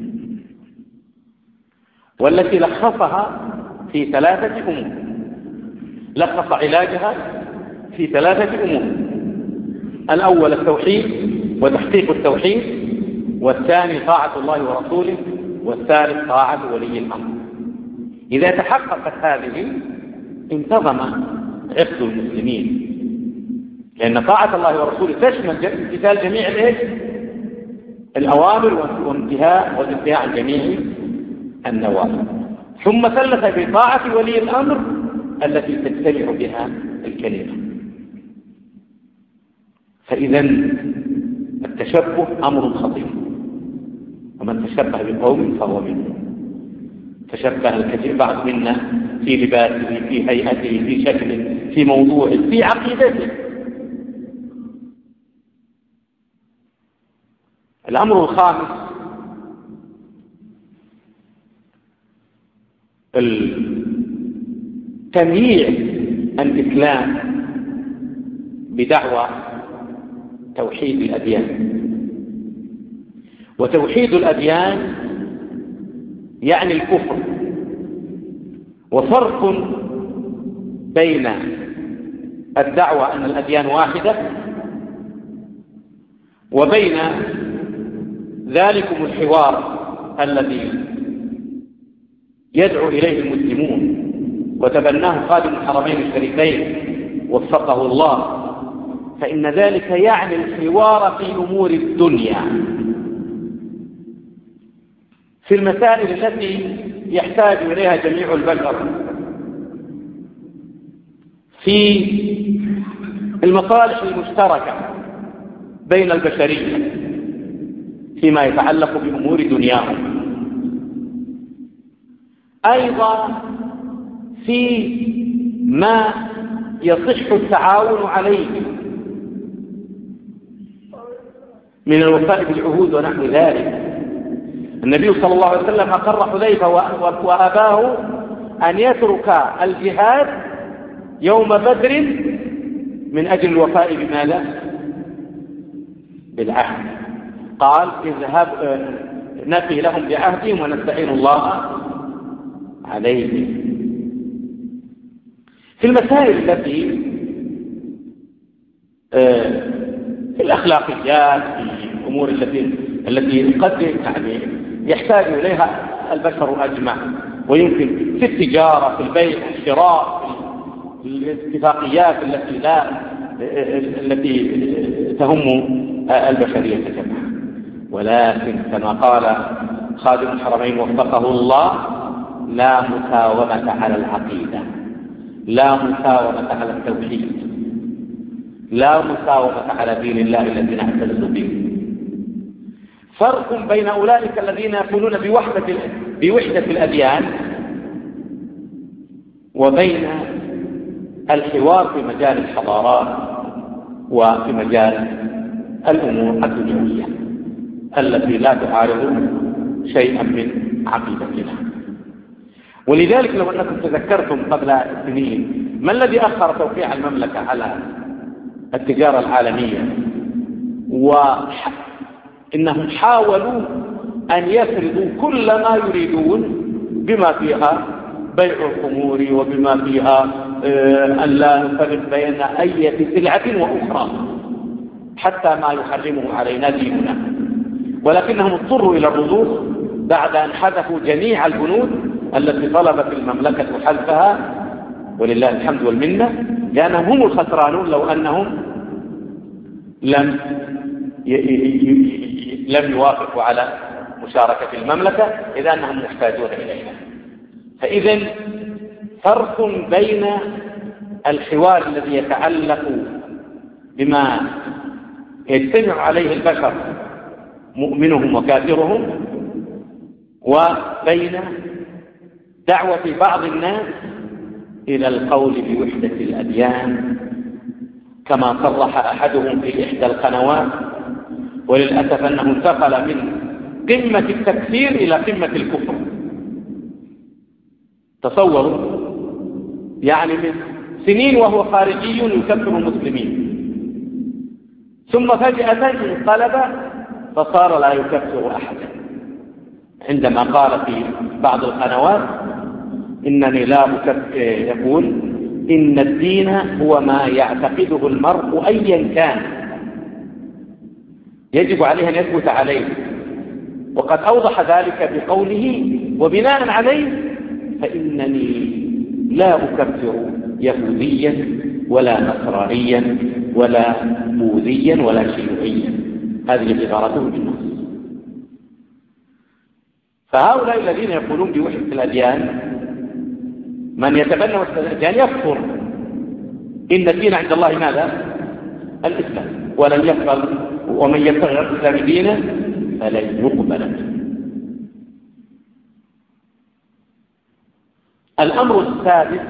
والتي لخصها في ثلاثة أمور. لخص علاجها في ثلاثة أمور: الأول التوحيد وتحقيق التوحيد، والثاني طاعة الله ورسوله، والثالث طاعة ولي الأمر. إذا تحققت هذه انتظم عقد المسلمين، لأن طاعة الله ورسوله تشمل امتثال جميع الأوامر وانتهاء والانتهاء عن جميع النواهي، ثم ثلث بطاعة ولي الأمر التي تجتمع بها الكلمة. فإذا التشبه أمر خطير، ومن تشبه بقوم فهو منهم. تشبه الكثير بعض منا في لباسه، في هيئته، في شكله، في موضوعه، في عقيدته. الأمر الخامس تمييع الإسلام بدعوى توحيد الأديان. وتوحيد الأديان يعني الكفر، وفرق بين الدعوى أن الأديان واحدة وبين ذلكم الحوار الذي يدعو إليه المسلمون وتبناه خادم الحرمين الشريفين وفقه الله. فإن ذلك يعني الحوار في أمور الدنيا، في المسائل التي يحتاج إليها جميع البشر، في المصالح المشتركة بين البشرية فيما يتعلق بأمور دنياهم، أيضا في ما يصح التعاون عليه من الوفاء بالعهود ونحو ذلك. النبي صلى الله عليه وسلم أقر حذيفة وأباه أن يترك الجهاد يوم بدر من أجل الوفاء بماذا؟ بالعهد. قال اذهب نفي لهم بعهدهم ونستعين الله عليهم. في المسائل التي في الأخلاقيات، في الأمور التي التي قد يعني يحتاج إليها البشر أجمع، ويمكن في التجارة، في البيع، في الشراء، في الاتفاقيات التي لا التي تهم البشرية جميعا. ولكن كما قال خادم الحرمين وفقه الله: لا مساومة على العقيدة، لا مساومة على التوحيد، لا مساومة على دين الله الذي نعتز به. فرق بين أولئك الذين يقولون بوحدة بوحدة الأديان وبين الحوار في مجال الحضارات وفي مجال الأمور الدنيوية التي لا تعارض شيئا من عقيدتنا. ولذلك لو أنكم تذكرتم قبل سنين ما الذي أخر توقيع المملكة على التجارة العالمية؟ وإنهم حاولوا أن يفرضوا كل ما يريدون بما فيها بيع الخمور وبما فيها أن لا نفرق بين أي سلعة وأخرى حتى ما يحرمه علينا ديننا. ولكنهم اضطروا إلى الرضوخ بعد أن حذفوا جميع البنود التي طلبت المملكة حذفها، ولله الحمد والمنة، لأنهم هم الخسرانون لو أنهم لم لم يوافقوا على مشاركة المملكة، إذا أنهم محتاجون إليها. فإذا فرق بين الحوار الذي يتعلق بما يجتمع عليه البشر مؤمنهم وكافرهم، وبين دعوة بعض الناس إلى القول بوحدة الأديان كما صرح أحدهم في إحدى القنوات، وللأسف أنه انتقل من قمة التكفير إلى قمة الكفر. تصوروا، يعني من سنين وهو خارجي يكفر المسلمين، ثم فجأة انقلب فصار لا يكفر أحدا، عندما قال في بعض القنوات إنني لا أكفر، يقول إن الدين هو ما يعتقده المرء أيا كان، يجب عليه أن يثبت عليه، وقد أوضح ذلك بقوله وبناء عليه فإنني لا أكفر يهوديا ولا نصرانيا ولا بوذيا ولا شيوعيا. هذه عبارته بالنص. فهؤلاء الذين يقولون بوحدة الأديان، من يتبنى وحدة الأديان يكفر. إن الدين عند الله ماذا؟ الإسلام، ولن يقبل، ومن يبتغي غير الإسلام دينا فلن يقبل منه. الأمر السادس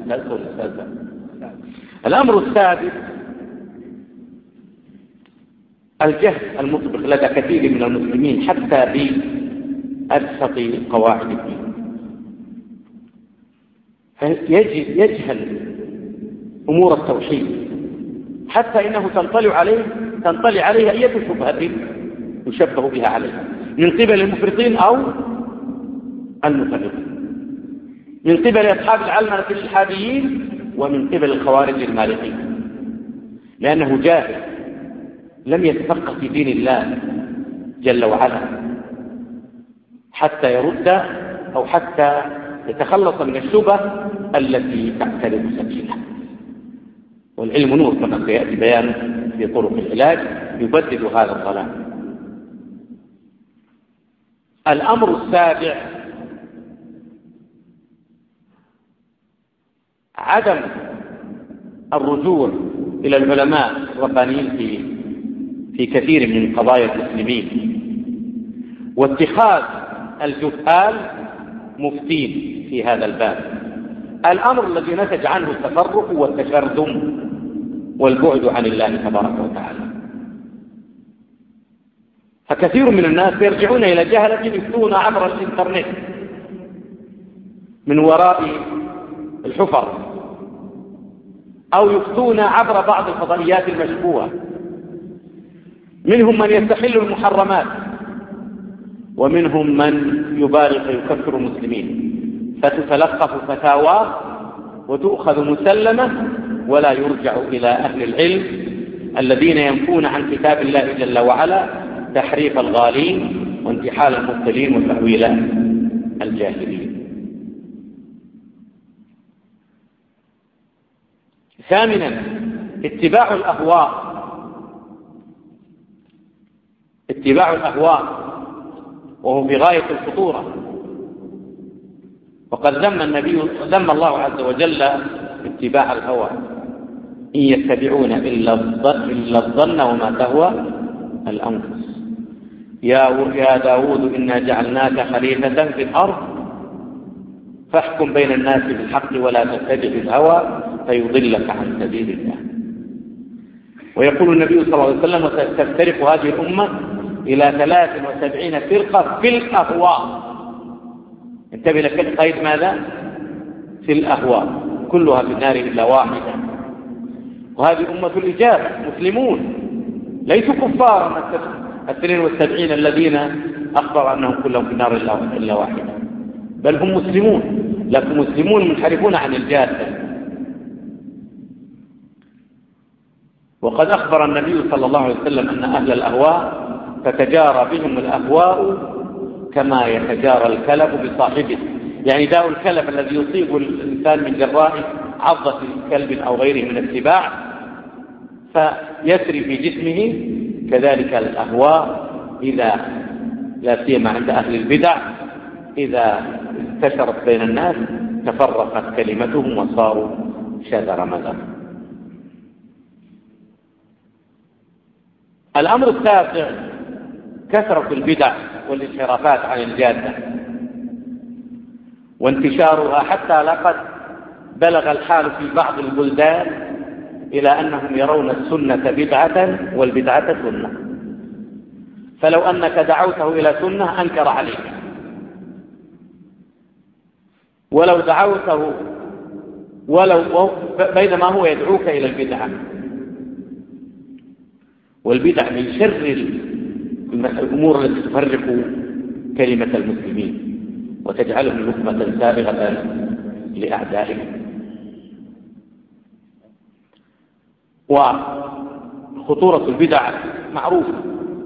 الأمر السادس الجهل المطبق لدى كثير من المسلمين حتى بأبسط قواعد الدين، يجهل أمور التوحيد حتى إنه تنطلع عليه تنطلع عليه أي شبهة يشبه بها عليه من قبل المفرطين أو المفرطين، من قبل أصحاب العلمنة الإلحاديين ومن قبل الخوارج المالكين، لأنه جاهل لم يتفقه في دين الله جل وعلا حتى يرد أو حتى يتخلص من الشبهة التي تعترض سبيله. والعلم نور كما سيأتي بيانه في طرق العلاج يبدد هذا الظلام. الأمر السابع عدم الرجوع إلى العلماء الربانيين في في كثير من قضايا المسلمين، واتخاذ الجهال مفتين في هذا الباب، الأمر الذي نتج عنه التفرق والتشرذم والبعد عن الله تبارك وتعالى. فكثير من الناس يرجعون إلى جهلة يفتون عبر الإنترنت من وراء الحفر، أو يفتون عبر بعض الفضائيات المشبوهة. منهم من يستحل المحرمات، ومنهم من يبالغ يكفر المسلمين، فتتلقف فتاوى وتؤخذ مسلمة ولا يرجع إلى أهل العلم الذين ينفون عن كتاب الله جل وعلا تحريف الغالين وانتحال المبطلين وتأويل الجاهلين. ثامنا اتباع الأهواء اتباع الأهواء وهو في غاية الخطورة. وقد ذم النبي ذم الله عز وجل اتباع الهوى، إن يتبعون إلا الظن وما تهوى الأنفس. يا يا داود إنا جعلناك خليفة في الأرض فاحكم بين الناس بالحق ولا تتبع الهوى فيضلك عن سبيل الله. ويقول النبي صلى الله عليه وسلم وتفترق هذه الأمة إلى ثلاث وسبعين فرقة في الأهواء. انتبه لك قيد ماذا؟ في الأهواء، كلها في النار إلا واحدة. وهذه أمة الإجابة، مسلمون ليسوا كفارا الاثنين والسبعين الذين أخبر أنهم كلهم في النار إلا واحدة، بل هم مسلمون، لكن مسلمون منحرفون عن الجادة. وقد أخبر النبي صلى الله عليه وسلم أن أهل الأهواء تتجارى بهم الأهواء كما يتجارى الكلب بصاحبه، يعني داء الكلب الذي يصيب الإنسان من جراء عضة كلب أو غيره من السباع فيسري في جسمه، كذلك الأهواء إذا لا سيما عند أهل البدع إذا انتشرت بين الناس تفرقت كلمتهم وصاروا شذر مذر. الأمر التاسع كثرة البدع والانحرافات عن الجادة وانتشارها، حتى لقد بلغ الحال في بعض البلدان إلى أنهم يرون السنة بدعة والبدعة سنة، فلو أنك دعوته إلى سنة أنكر عليك، ولو دعوته ولو بينما هو يدعوك إلى البدعة. والبدع من شر الأمور التي تفرق كلمة المسلمين وتجعلهم لقمة سابغة لأعدائهم. وخطورة البدع معروفة،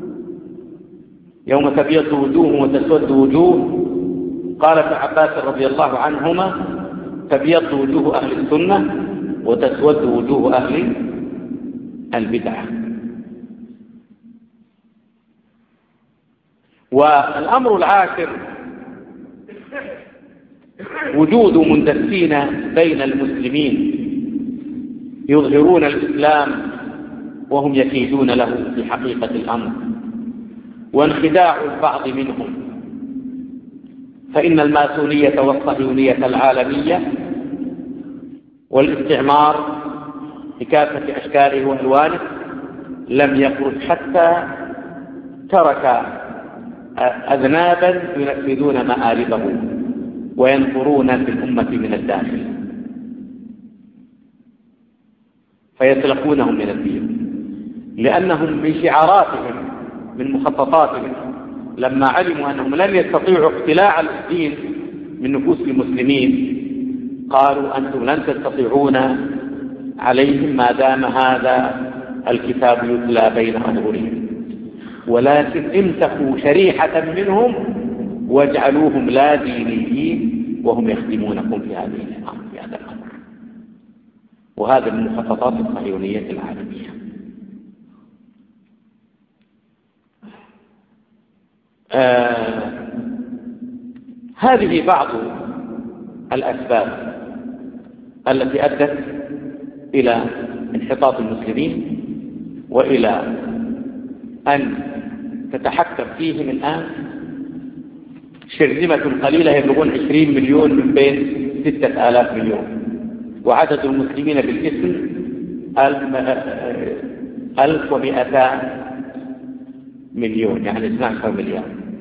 يوم تبيض وجوه وتسود وجوه، قال ابن عباس رضي الله عنهما: تبيض وجوه أهل السنة وتسود وجوه أهل البدعة. والأمر العاشر وجود مندسين بين المسلمين يظهرون الإسلام وهم يكيدون له في حقيقة الأمر، وانخداع البعض منهم، فإن الماسونية والصهيونية العالمية والاستعمار بكافة أشكاله وألوانه لم يخرج حتى ترك أذنابا ينفذون مآربه وينفرون في الأمة من الداخل فيسلخونهم من الدين، لأنهم من شعاراتهم من مخططاتهم لما علموا أنهم لن يستطيعوا اقتلاع الدين من نفوس المسلمين قالوا: أنتم لن تستطيعون عليهم ما دام هذا الكتاب يتلى بين أظهرهم، ولكن امسكوا شريحة منهم واجعلوهم لا دينيين وهم يخدمونكم في هذه الأمر في هذا الأمر. وهذا من مخططات الصهيونية العالمية. آه هذه بعض الأسباب التي أدت إلى انحطاط المسلمين وإلى أن تتحكم فيهم الآن شرذمة قليلة يبلغون عشرين مليون من بين ستة آلاف مليون، وعدد المسلمين بالاسم ألف ومئتان مليون، يعني اثني عشر مليار.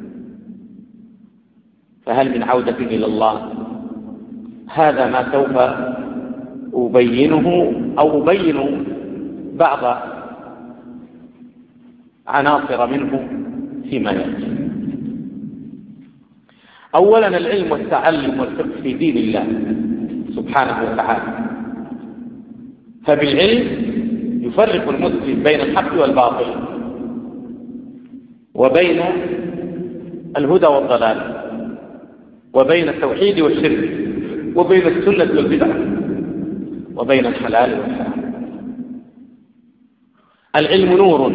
فهل من عودة إلى الله؟ هذا ما سوف أبينه أو أبين بعض عناصر منه فيما يأتي. أولا العلم والتعلم والفقه في دين الله سبحانه وتعالى، فبالعلم يفرق المسلم بين الحق والباطل وبين الهدى والضلال وبين التوحيد والشرك وبين السنة والبدعة وبين الحلال والحرام. العلم نور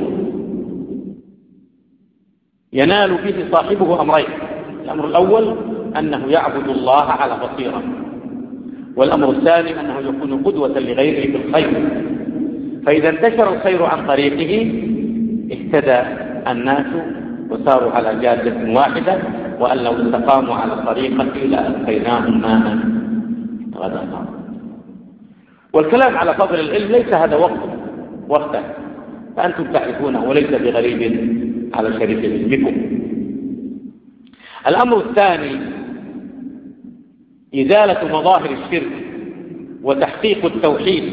ينال به صاحبه أمرين: الأمر الأول أنه يعبد الله على بصيرة، والأمر الثاني أنه يكون قدوة لغيره بالخير، فإذا انتشر الخير عن طريقه اهتدى الناس وساروا على جادة واحدة، وأن لو استقاموا على الطريقة لأسقيناهم ماء غدقا. والكلام على فضل العلم ليس هذا وقت وقته، فأنتم تعرفونه وليس بغريب على شريف علمكم. الأمر الثاني إزالة مظاهر الشرك وتحقيق التوحيد،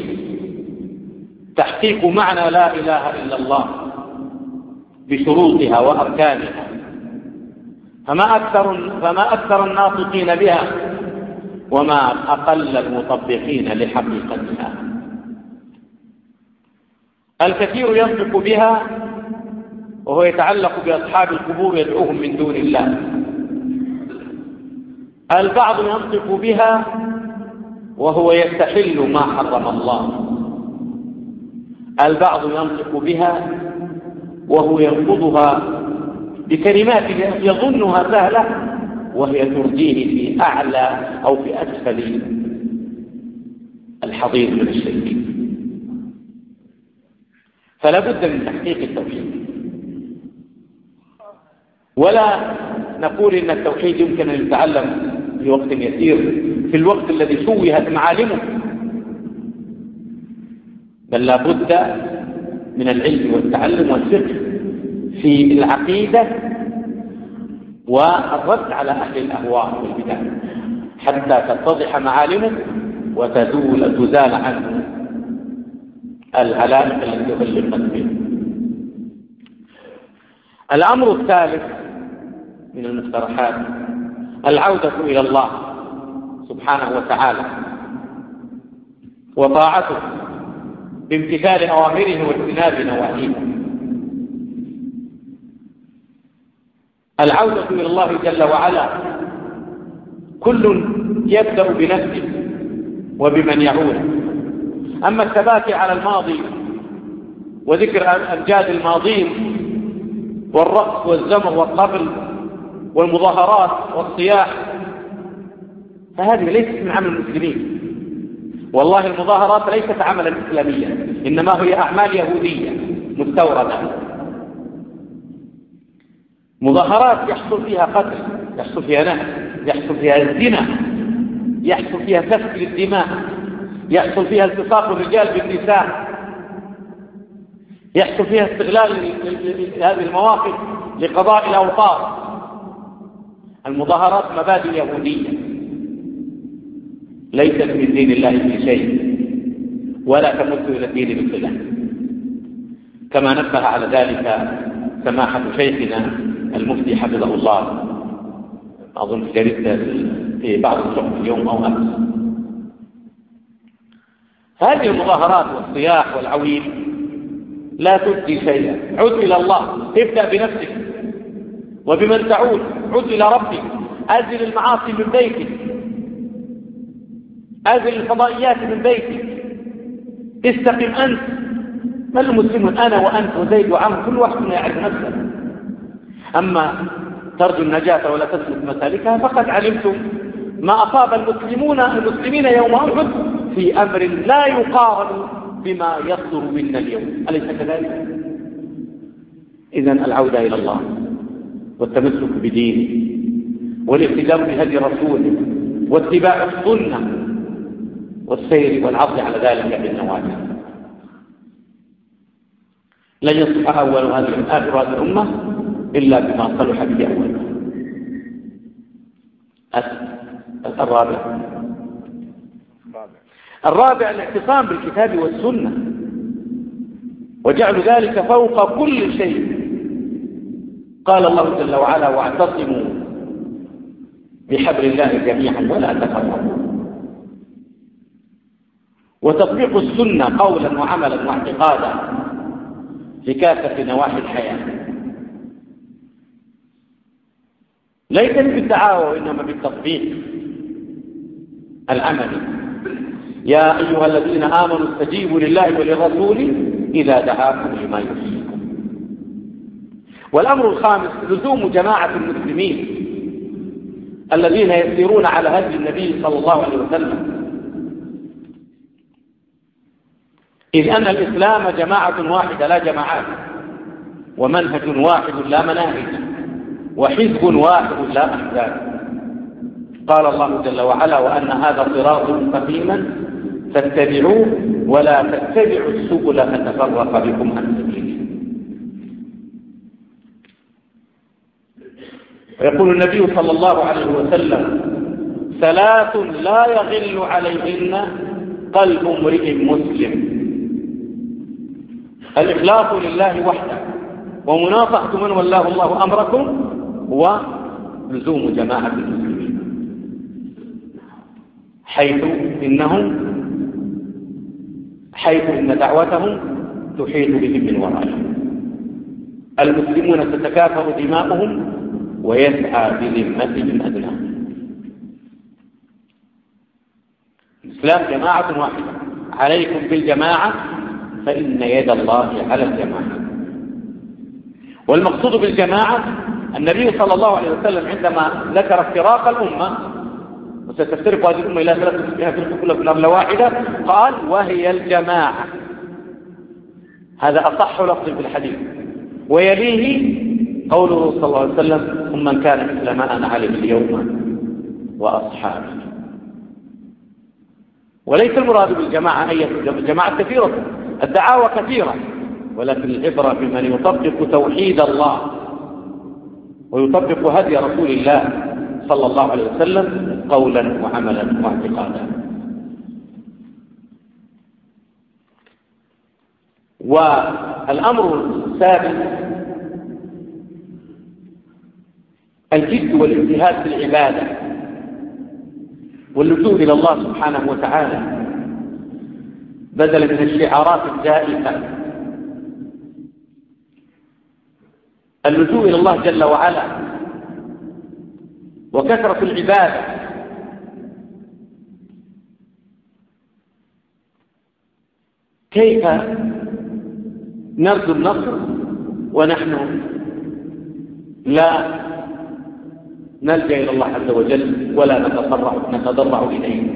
تحقيق معنى لا إله إلا الله بشروطها وأركانها فما أكثر, فما أكثر الناطقين بها وما أقل المطبقين لحقيقتها. الكثير ينطق بها وهو يتعلق بأصحاب القبور يدعوهم من دون الله، البعض ينطق بها وهو يستحل ما حرم الله، البعض ينطق بها وهو يرفضها بكلمات يظنها سهلة وهي ترجيه في أعلى أو في أسفل الحضيض من الشرك. فلا بد من تحقيق التوحيد، ولا نقول إن التوحيد يمكن أن يتعلم في وقت يسير في الوقت الذي شوهت معالمه، بل لا بد من العلم والتعلم والفقه في العقيدة والرد على أهل الأهواء والبدع حتى تتضح معالمه وتزول تزال عنه العلائق التي تغلقت به. الأمر الثالث من المقترحات العودة إلى الله سبحانه وتعالى وطاعته بامتثال أوامره واجتناب نواهيه. العودة إلى الله جل وعلا كل يبدأ بنفسه وبمن يعود. أما الثبات على الماضي وذكر أمجاد الماضين والرقص والزمر والقبل والمظاهرات والصياح فهذه ليست من عمل المسلمين. والله المظاهرات ليست عملا إسلاميا، إنما هي أعمال يهودية مستوردة. مظاهرات يحصل فيها قتل، يحصل فيها نهب، يحصل فيها الزنا، يحصل فيها سفك للدماء، يحصل فيها التصاق الرجال بالنساء، يحصل فيها استغلال هذه المواقف لقضاء الأوطار. المظاهرات مبادئ يهودية ليست من دين الله في شيء ولا تمت إلى الدين بصلة، كما نبه على ذلك سماحة شيخنا المفتي حفظه الله أظن في جريدة في بعض الصحف اليوم أو أمس. هذه المظاهرات والصياح والعويل لا تؤدي شيئا. عد إلى الله، ابدأ بنفسك وبمن تعود، عد إلى ربك، أزل المعاصي من بيتك، أزل الفضائيات من بيتك، استقم أنت. ما المسلم أنا وأنت وزيد وعمر كل واحد منا يعرف نفسه. أما ترجو النجاة ولا تسلك مسالكها فقد علمتم ما أصاب المسلمون المسلمين يوم أحد في أمر لا يقارن بما يصدر منا اليوم، أليس كذلك؟ إذن العودة إلى الله والتمسك بدينه والاقتداء بهدي رسوله واتباع السنة والسير والعرض على ذلك بالنواجذ. لن يصلح أول هذه آخر هذه الأمة إلا بما صلح به أولها. الرابع الرابع الاعتصام بالكتاب والسنة وجعل ذلك فوق كل شيء. قال الله جل وعلا: واعتصموا بحبل الله جميعا ولا تفرقوا. وتطبيق السنة قولا وعملا واعتقادا في كافة نواحي الحياة، ليس بالدعاوى وإنما بالتطبيق العملي. يا أيها الذين آمنوا استجيبوا لله وللرسول إذا دعاكم لما يحييكم. والأمر الخامس لزوم جماعة المسلمين الذين يسيرون على هدي النبي صلى الله عليه وسلم، إذ أن الإسلام جماعة واحدة لا جماعات، ومنهج واحد لا مناهج، وحزب واحد لا أحزاب. قال الله جل وعلا: وأن هذا صراط مستقيما فاتبعوه ولا تتبعوا السبل فتفرق بكم عن سبيله. ويقول النبي صلى الله عليه وسلم: ثلاث لا يغل عليهن قلب امرئ مسلم: الإخلاص لله وحده، ومناصحة من ولاه الله أمركم، لزوم جماعة المسلمين، حيث إنهم حيث إن دعوتهم تحيط بهم من ورائهم. المسلمون تتكاثر دماؤهم ويسعى بذمتهم أدناهم. الإسلام جماعة واحدة، عليكم بالجماعة فإن يد الله على الجماعة. والمقصود بالجماعة النبي صلى الله عليه وسلم عندما ذكر افتراق الأمة، وستفترق هذه الأمة إلى ثلاثة فرق كلها في الأرض واحدة، قال وهي الجماعة. هذا أصح لفظ في الحديث. ويليه قوله صلى الله عليه وسلم هم من كان مثل ما أنا عليه اليوم وأصحابي. وليس المراد بالجماعة أي جماعة كثيرة، الدعاوى كثيرة، ولكن العبرة بمن يطبق توحيد الله ويطبق هدي رسول الله صلى الله عليه وسلم قولا وعملا واعتقادا. والأمر السادس الجد والاجتهاد في العبادة واللجوء إلى الله سبحانه وتعالى بدلا من الشعارات الزائفة. اللجوء إلى الله جل وعلا وكثرة العبادة. كيف نرجو النصر ونحن لا نلجأ إلى الله عز وجل ولا نتضرع نتضرع إليه؟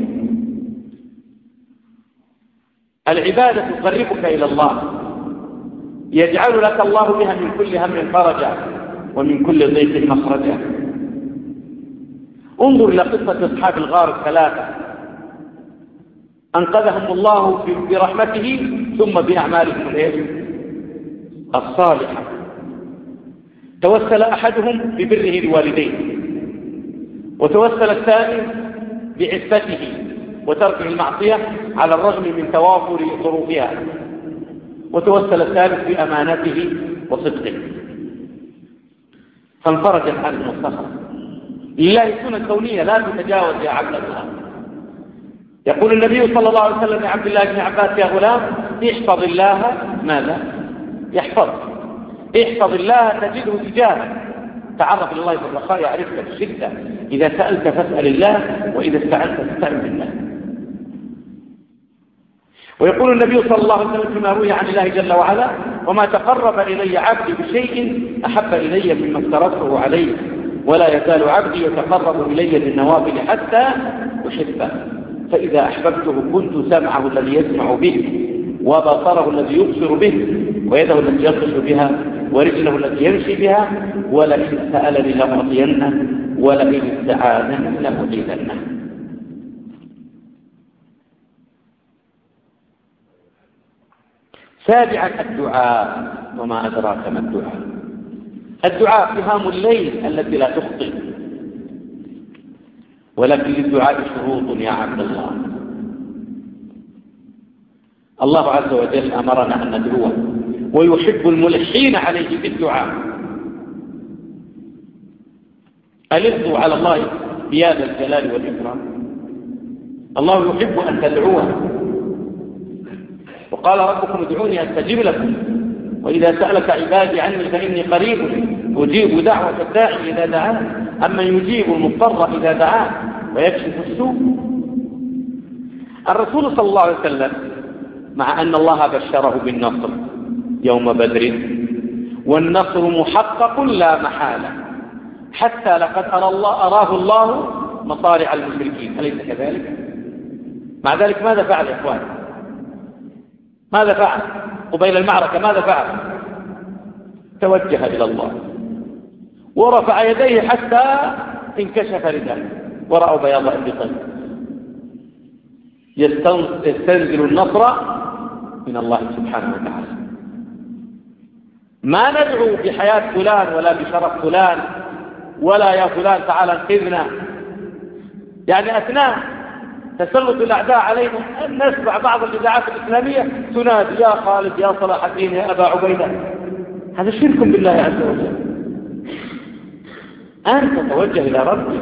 العبادة تقربك إلى الله، يجعل لك الله بها من كل هم فرجا ومن كل ضيق مخرجا. انظر إلى قصة أصحاب الغار الثلاثة، أنقذهم الله برحمته ثم بأعمالهم الصالحة. توسل أحدهم ببره لوالديه، وتوسل الثاني بعفته وترك المعصية على الرغم من توافر ظروفها، وتوسل الثالث بأمانته وصدقه، فانفرجت عنه الصخرة. لله سنة كونية لا تتجاوز يا عبد الله. يقول النبي صلى الله عليه وسلم لعبد الله بن عباس يا غلام احفظ الله ماذا؟ يحفظ. احفظ الله تجده تجاهك. تعرف إلى الله في الرخاء يعرفك في الشدة. إذا سألت فاسأل الله، وإذا استعنت فاستعن بالله. ويقول النبي صلى الله عليه وسلم فيما روي عن الله جل وعلا وما تقرب إلي عبدي بشيء أحب إلي مما افترضته عليه، ولا يزال عبدي يتقرب إلي بالنوافل حتى أحبه، فإذا أحببته كنت سمعه الذي يسمع به، وبصره الذي يبصر به، ويده التي يبطش بها، ورجله التي يمشي بها، ولئن سألني لأعطينه، ولئن استعاذني لأزيدنه. سابعا الدعاء، وما أدراك ما الدعاء. الدعاء فهام الليل التي لا تخطئ، ولكن للدعاء شروط يا عبد الله. الله عز وجل أمرنا أن ندعوه، ويحب الملحين عليه بالدعاء. ألظوا على الله بهذا الجلال والإكرام. الله يحب أن تدعوه، وقال ربكم ادعوني أستجب لكم، وإذا سألك عبادي عني فإني قريب أجيب دعوة الداعي إذا دعاه، أما يجيب المضطر إذا دعاه ويكشف السوء. الرسول صلى الله عليه وسلم مع أن الله بشره بالنصر يوم بدر، والنصر محقق لا محالة، حتى لقد أرى الله أراه الله مصارع المشركين، أليس كذلك؟ مع ذلك ماذا فعل يا إخوان؟ ماذا فعل قبيل المعركة؟ ماذا فعل؟ توجه إلى الله ورفع يديه حتى انكشف رداءه ورأوا بياض إبطيه. يستنزل النصر من الله سبحانه وتعالى. ما ندعو بحياة فلان ولا بشرف فلان ولا يا فلان تعال انقذنا. يعني أثناء تسلط الأعداء علينا نسمع بعض الإذاعات الإسلامية تنادي يا خالد يا صلاح الدين يا أبا عبيدة. هذا شرك بالله عز وجل. أن تتوجه إلى ربك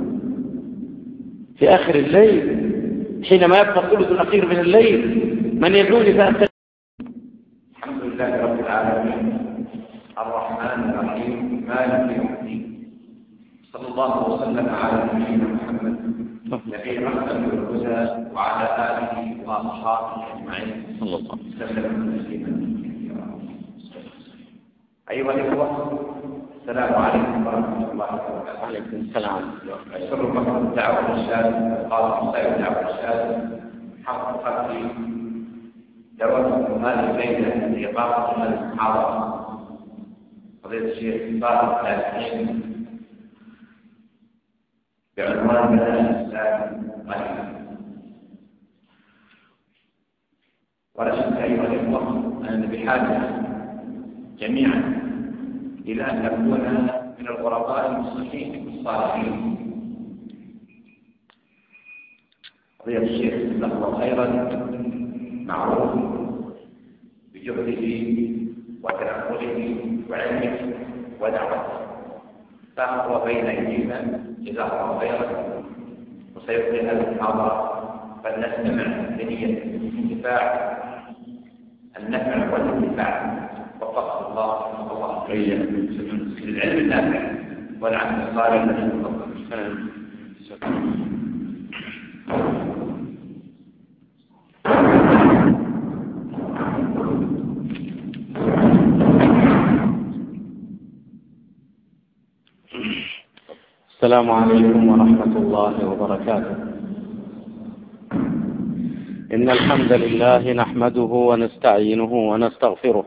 في آخر الليل حينما يبقى الثلث الأخير من الليل. من يدعوني فأستجيب. الحمد لله رب العالمين الرحمن الرحيم مالك يوم الدين، صلى الله وسلم على نبينا محمد نبي الرحمة والهدى وعلى آله وأصحابه أجمعين صلى الله وسلم تسليما كثيرا. أيها الإخوة، السلام عليكم ورحمة الله وبركاته. وعليكم السلام. يسركم الدعوة الإرشاد قال مصير الدعوة الإرشاد حق قتل دوام هذه الليلة لإقامة هذه المحاضرة فضيلة الشيخ صالح الحسين بعنوان بناء الإسلام قليلا. ولا شك أيها الإخوة أننا بحاجة جميعا إلى أن نكون من الغرباء المصلحين الصالحين. فضيلة الشيخ جزاه الله خيرا معروف بجهده وتنقله وعلمه ودعوته، فهو بين أيدينا جزاه الله خيرا، وسيبقي هذه المحاضرة فلنستمع بنية الانتفاع النفع والانتفاع. وفقه الله الله للعلم النافع والعمل الصالح الذي يتفضل. السلام عليكم ورحمة الله وبركاته. إن الحمد لله نحمده ونستعينه ونستغفره،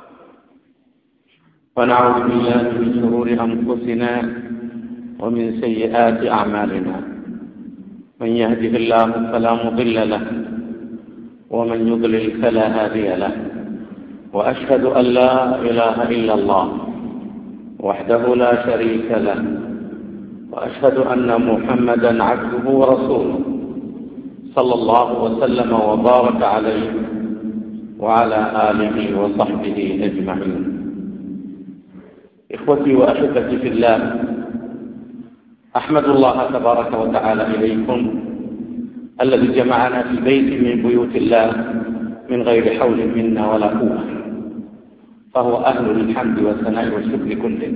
ونعوذ بالله من شرور أنفسنا ومن سيئات أعمالنا. من يهده الله فلا مضل له، ومن يضلل فلا هادي له. وأشهد أن لا إله إلا الله وحده لا شريك له، وأشهد أن محمدا عبده ورسوله صلى الله وسلم وبارك عليه وعلى آله وصحبه أجمعين. إخوتي وأحبتي في الله، أحمد الله تبارك وتعالى إليكم الذي جمعنا في بيت من بيوت الله من غير حول منا ولا قوة، فهو أهل للحمد والثناء والشكر كله.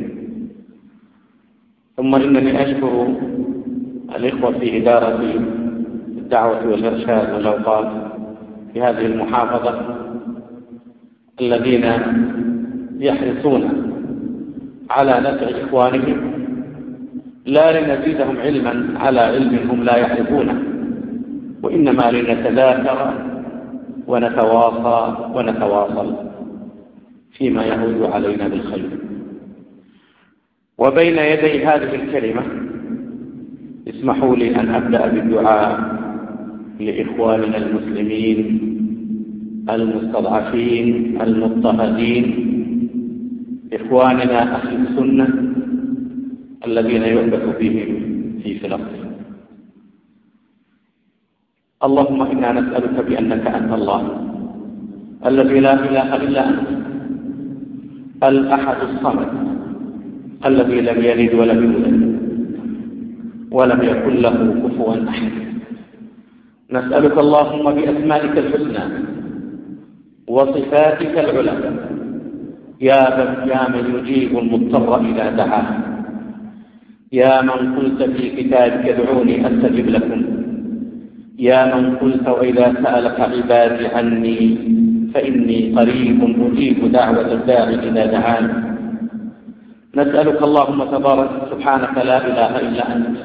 ثم إنني أشكر الإخوة في إدارة الدعوة والإرشاد والأوقاف في هذه المحافظة الذين يحرصون على نفع إخوانهم، لا لنزيدهم علما على علم هم لا يعرفونه، وإنما لنتذاكر ونتواصى ونتواصل فيما يعود علينا بالخير. وبين يدي هذه الكلمة اسمحوا لي أن أبدأ بالدعاء لإخواننا المسلمين المستضعفين المضطهدين، إخواننا أهل السنة الذين يؤبك بهم في فلسطين. اللهم إنا نسألك بأنك أنت الله الذي لا إله إلا أنت، الأحد الصمد الذي لم يلد ولم يولد ولم يكن له كفوا أحد. نسألك اللهم بأسمائك الحسنى وصفاتك العلى يا يا من يجيب المضطر إذا دعاه، يا من قلت في كتابك ادعوني أستجب لكم، يا من قلت وإذا سألك عبادي عني فإني قريب أجيب دعوة الداعي إذا دعاني. نسألك اللهم تبارك سبحانك لا إله إلا أنت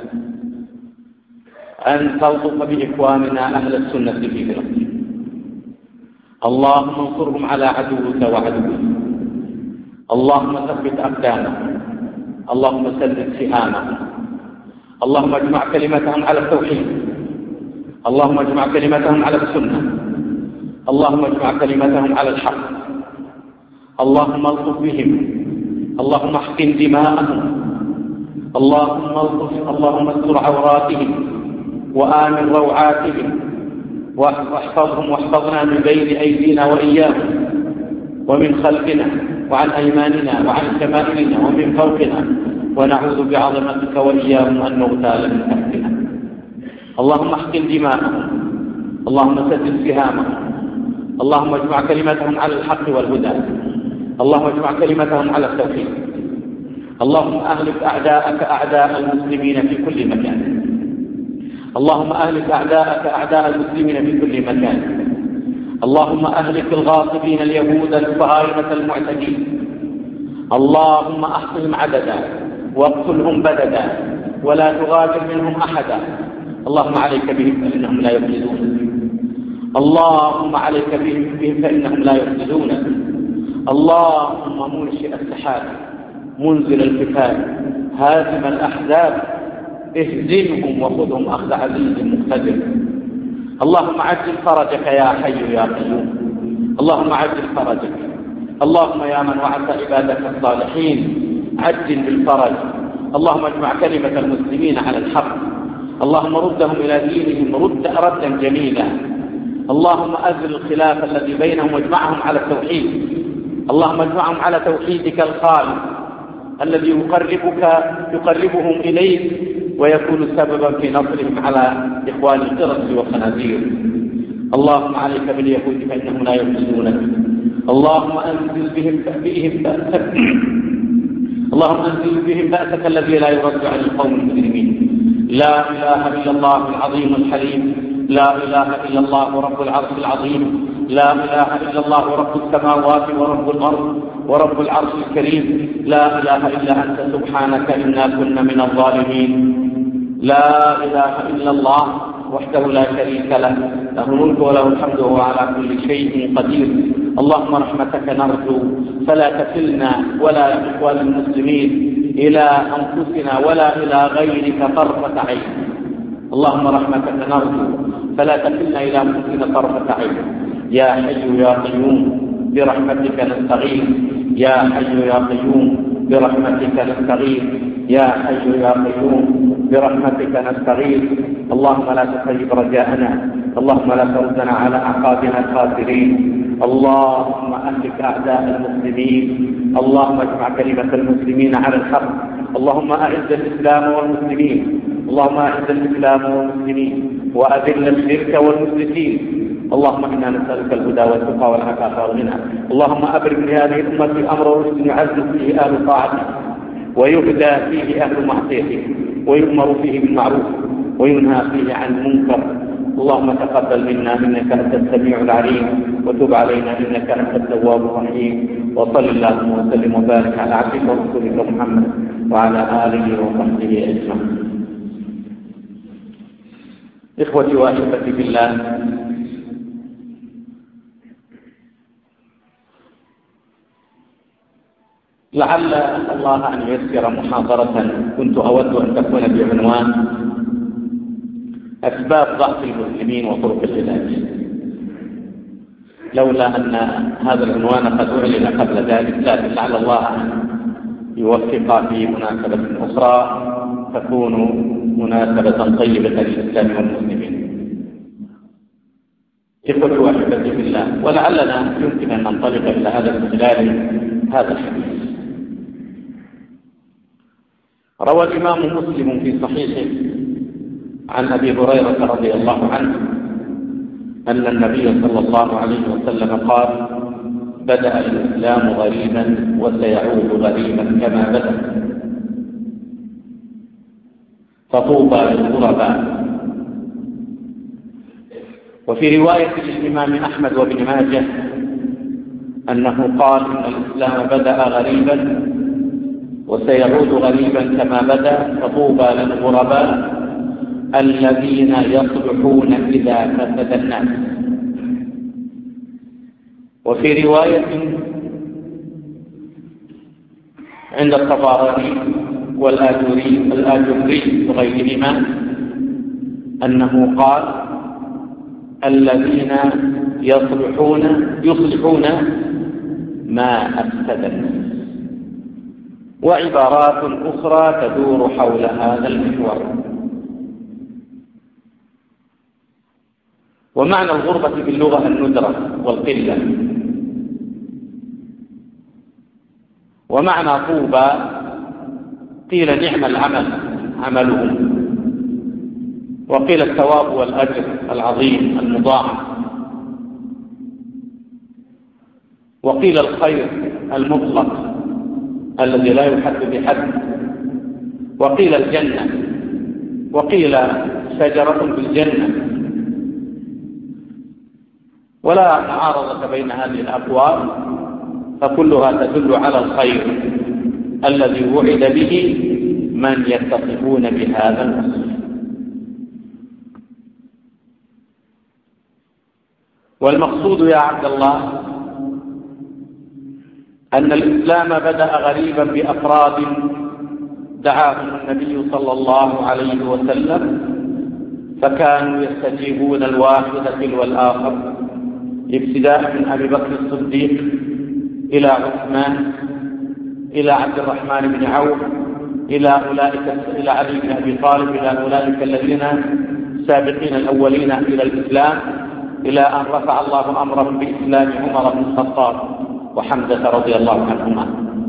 أن تلطف بإخواننا أهل السنة في فلسطين. اللهم انصرهم على عدوك وعدوك، اللهم ثبت أقدامهم، اللهم سدد سهامهم، اللهم اجمع كلمتهم على التوحيد، اللهم اجمع كلمتهم على السنة، اللهم اجمع كلمتهم على الحق، اللهم الطف بهم، اللهم احقن دماءهم، اللهم الطف اللهم استر عوراتهم وآمن روعاتهم، واحفظهم واحفظنا من بين أيدينا وإياهم ومن خلفنا وعن أيماننا وعن شمائلنا ومن فوقنا ونعوذ بعظمتك وإياهم أن نغتال من تحتنا. اللهم احقن دماءهم، اللهم سدد سهامهم، اللهم اجمع كلمتهم على الحق والهدى، اللهم اجمع كلمتهم على التوحيد. اللهم أهلك أعداءك أعداء المسلمين في كل مكان، اللهم أهلك أعداءك أعداء المسلمين في كل مكان. اللهم أهلك الغاصبين اليهود الصهاينة المعتدين، اللهم أحصهم عددا واقتلهم بددا ولا تغادر منهم أحدا. اللهم عليك بهم فإنهم لا يفلحون، اللهم عليك بهم فإنهم لا يفلحون. اللهم منشئ السحاب، منزل الكفار، هازم الأحزاب، اهزمهم وخذهم أخذ عزيز مقتدر. اللهم عجل فرجك يا حي يا قيوم، اللهم عجل فرجك. اللهم يا من وعدت عبادك الصالحين عجل بالفرج. اللهم اجمع كلمة المسلمين على الحق، اللهم ردهم إلى دينهم رد ردا جميلا. اللهم أزل الخلاف الذي بينهم واجمعهم على التوحيد، اللهم اجمعهم على توحيدك الخالص الذي يقربك يقربهم إليك ويكون سببا في نصرهم على إخوان القرد والخنازير. اللهم عليك باليهود فإنهم لا يفلحونك. اللهم أنزل بهم بهم بأسك اللهم أنزل بهم بأسك الذي لا يرد عن القوم المجرمين. لا إله إلا الله العظيم الحليم، لا إله إلا الله رب العرش العظيم، لا إله إلا الله رب السماوات ورب الأرض ورب العرش الكريم. لا إله إلا أنت سبحانك إنا كنا من الظالمين. لا إله إلا الله وحده لا شريك له، له الملك وله الحمد وهو على كل شيء قدير. اللهم رحمتك نرجو فلا تكلنا ولا إخوان المسلمين إلى أنفسنا ولا إلى غيرك طرفة عين. اللهم رحمتك نرجو فلا تكلنا إلى أنفسنا طرفة عين. يا حي يا قيوم برحمتك نستغيث، يا حي يا قيوم برحمتك نستغيث، يا حي يا قيوم برحمتك نستغيث. اللهم لا تخيب رجاءنا، اللهم لا تردنا على أعقابنا خاسرين. اللهم أهلك أعداء المسلمين، اللهم اجمع كلمة المسلمين على الحق. اللهم أعز الإسلام والمسلمين، اللهم أعز الإسلام والمسلمين وأذل الشرك والمشركين. اللهم إنا نسألك الهدى والتقى والعفاف والغنى. اللهم أبرم لهذه الأمة أمر رشد يعز فيه أهل طاعتك ويهدى فيه أهل معصيتك ويؤمر فيه بالمعروف وينهى فيه عن المنكر. اللهم تقبل منا إنك أنت السميع العليم، وتب علينا إنك أنت التواب الرحيم. وصل اللهم وسلم وبارك على عبدك ورسولك محمد وعلى آله وصحبه أجمعين. إخوتي وأحبتي بالله، لعل الله أن ييسر محاضرة كنت أود أن تكون بعنوان أسباب ضعف المسلمين وطرق العلاج، لولا أن هذا العنوان قد أعلن قبل ذلك، لكن لعل الله أن يوفق في مناسبة أخرى تكون مناسبة طيبة للإسلام والمسلمين. إخوتي وأحبتي بالله، ولعلنا يمكن أن ننطلق إلى هذا من خلال هذا الحديث. روى الإمام مسلم في صحيحه عن أبي هريرة رضي الله عنه أن النبي صلى الله عليه وسلم قال: بدأ الإسلام غريبا وسيعود غريبا كما بدأ، فطوبى للغرباء. وفي رواية للإمام أحمد وابن ماجه أنه قال: إن الإسلام بدأ غريبا وسيعود غريبا كما بدأ، فطوبى للغرباء الذين يصلحون إذا فسد الناس. وفي رواية عند الطبراني والآجري الآجري وغيرهما أنه قال: الذين يصلحون يصلحون ما أفسد الناس. وعبارات أخرى تدور حول هذا المحور. ومعنى الغربة باللغة الندرة والقلة، ومعنى طوبى قيل نعم العمل عملهم، وقيل الثواب والأجر العظيم المضاعف، وقيل الخير المطلق الذي لا يحد بحد، وقيل الجنة، وقيل شجرة في الجنة. ولا معارضة بين هذه الأقوال، فكلها تدل على الخير الذي وعد به من يتصفون بهذا الوصف. والمقصود يا عبد الله أن الإسلام بدأ غريبا بأفراد دعاهم النبي صلى الله عليه وسلم، فكانوا يستجيبون الواحد تلو الآخر، ابتداء من أبي بكر الصديق إلى عثمان إلى عبد الرحمن بن عوف إلى أولئك إلى علي بن أبي طالب إلى أولئك الذين سابقين الأولين إلى الإسلام، إلى أن رفع الله أمرهم بإسلام عمر بن الخطاب وحمزة رضي الله عنهما.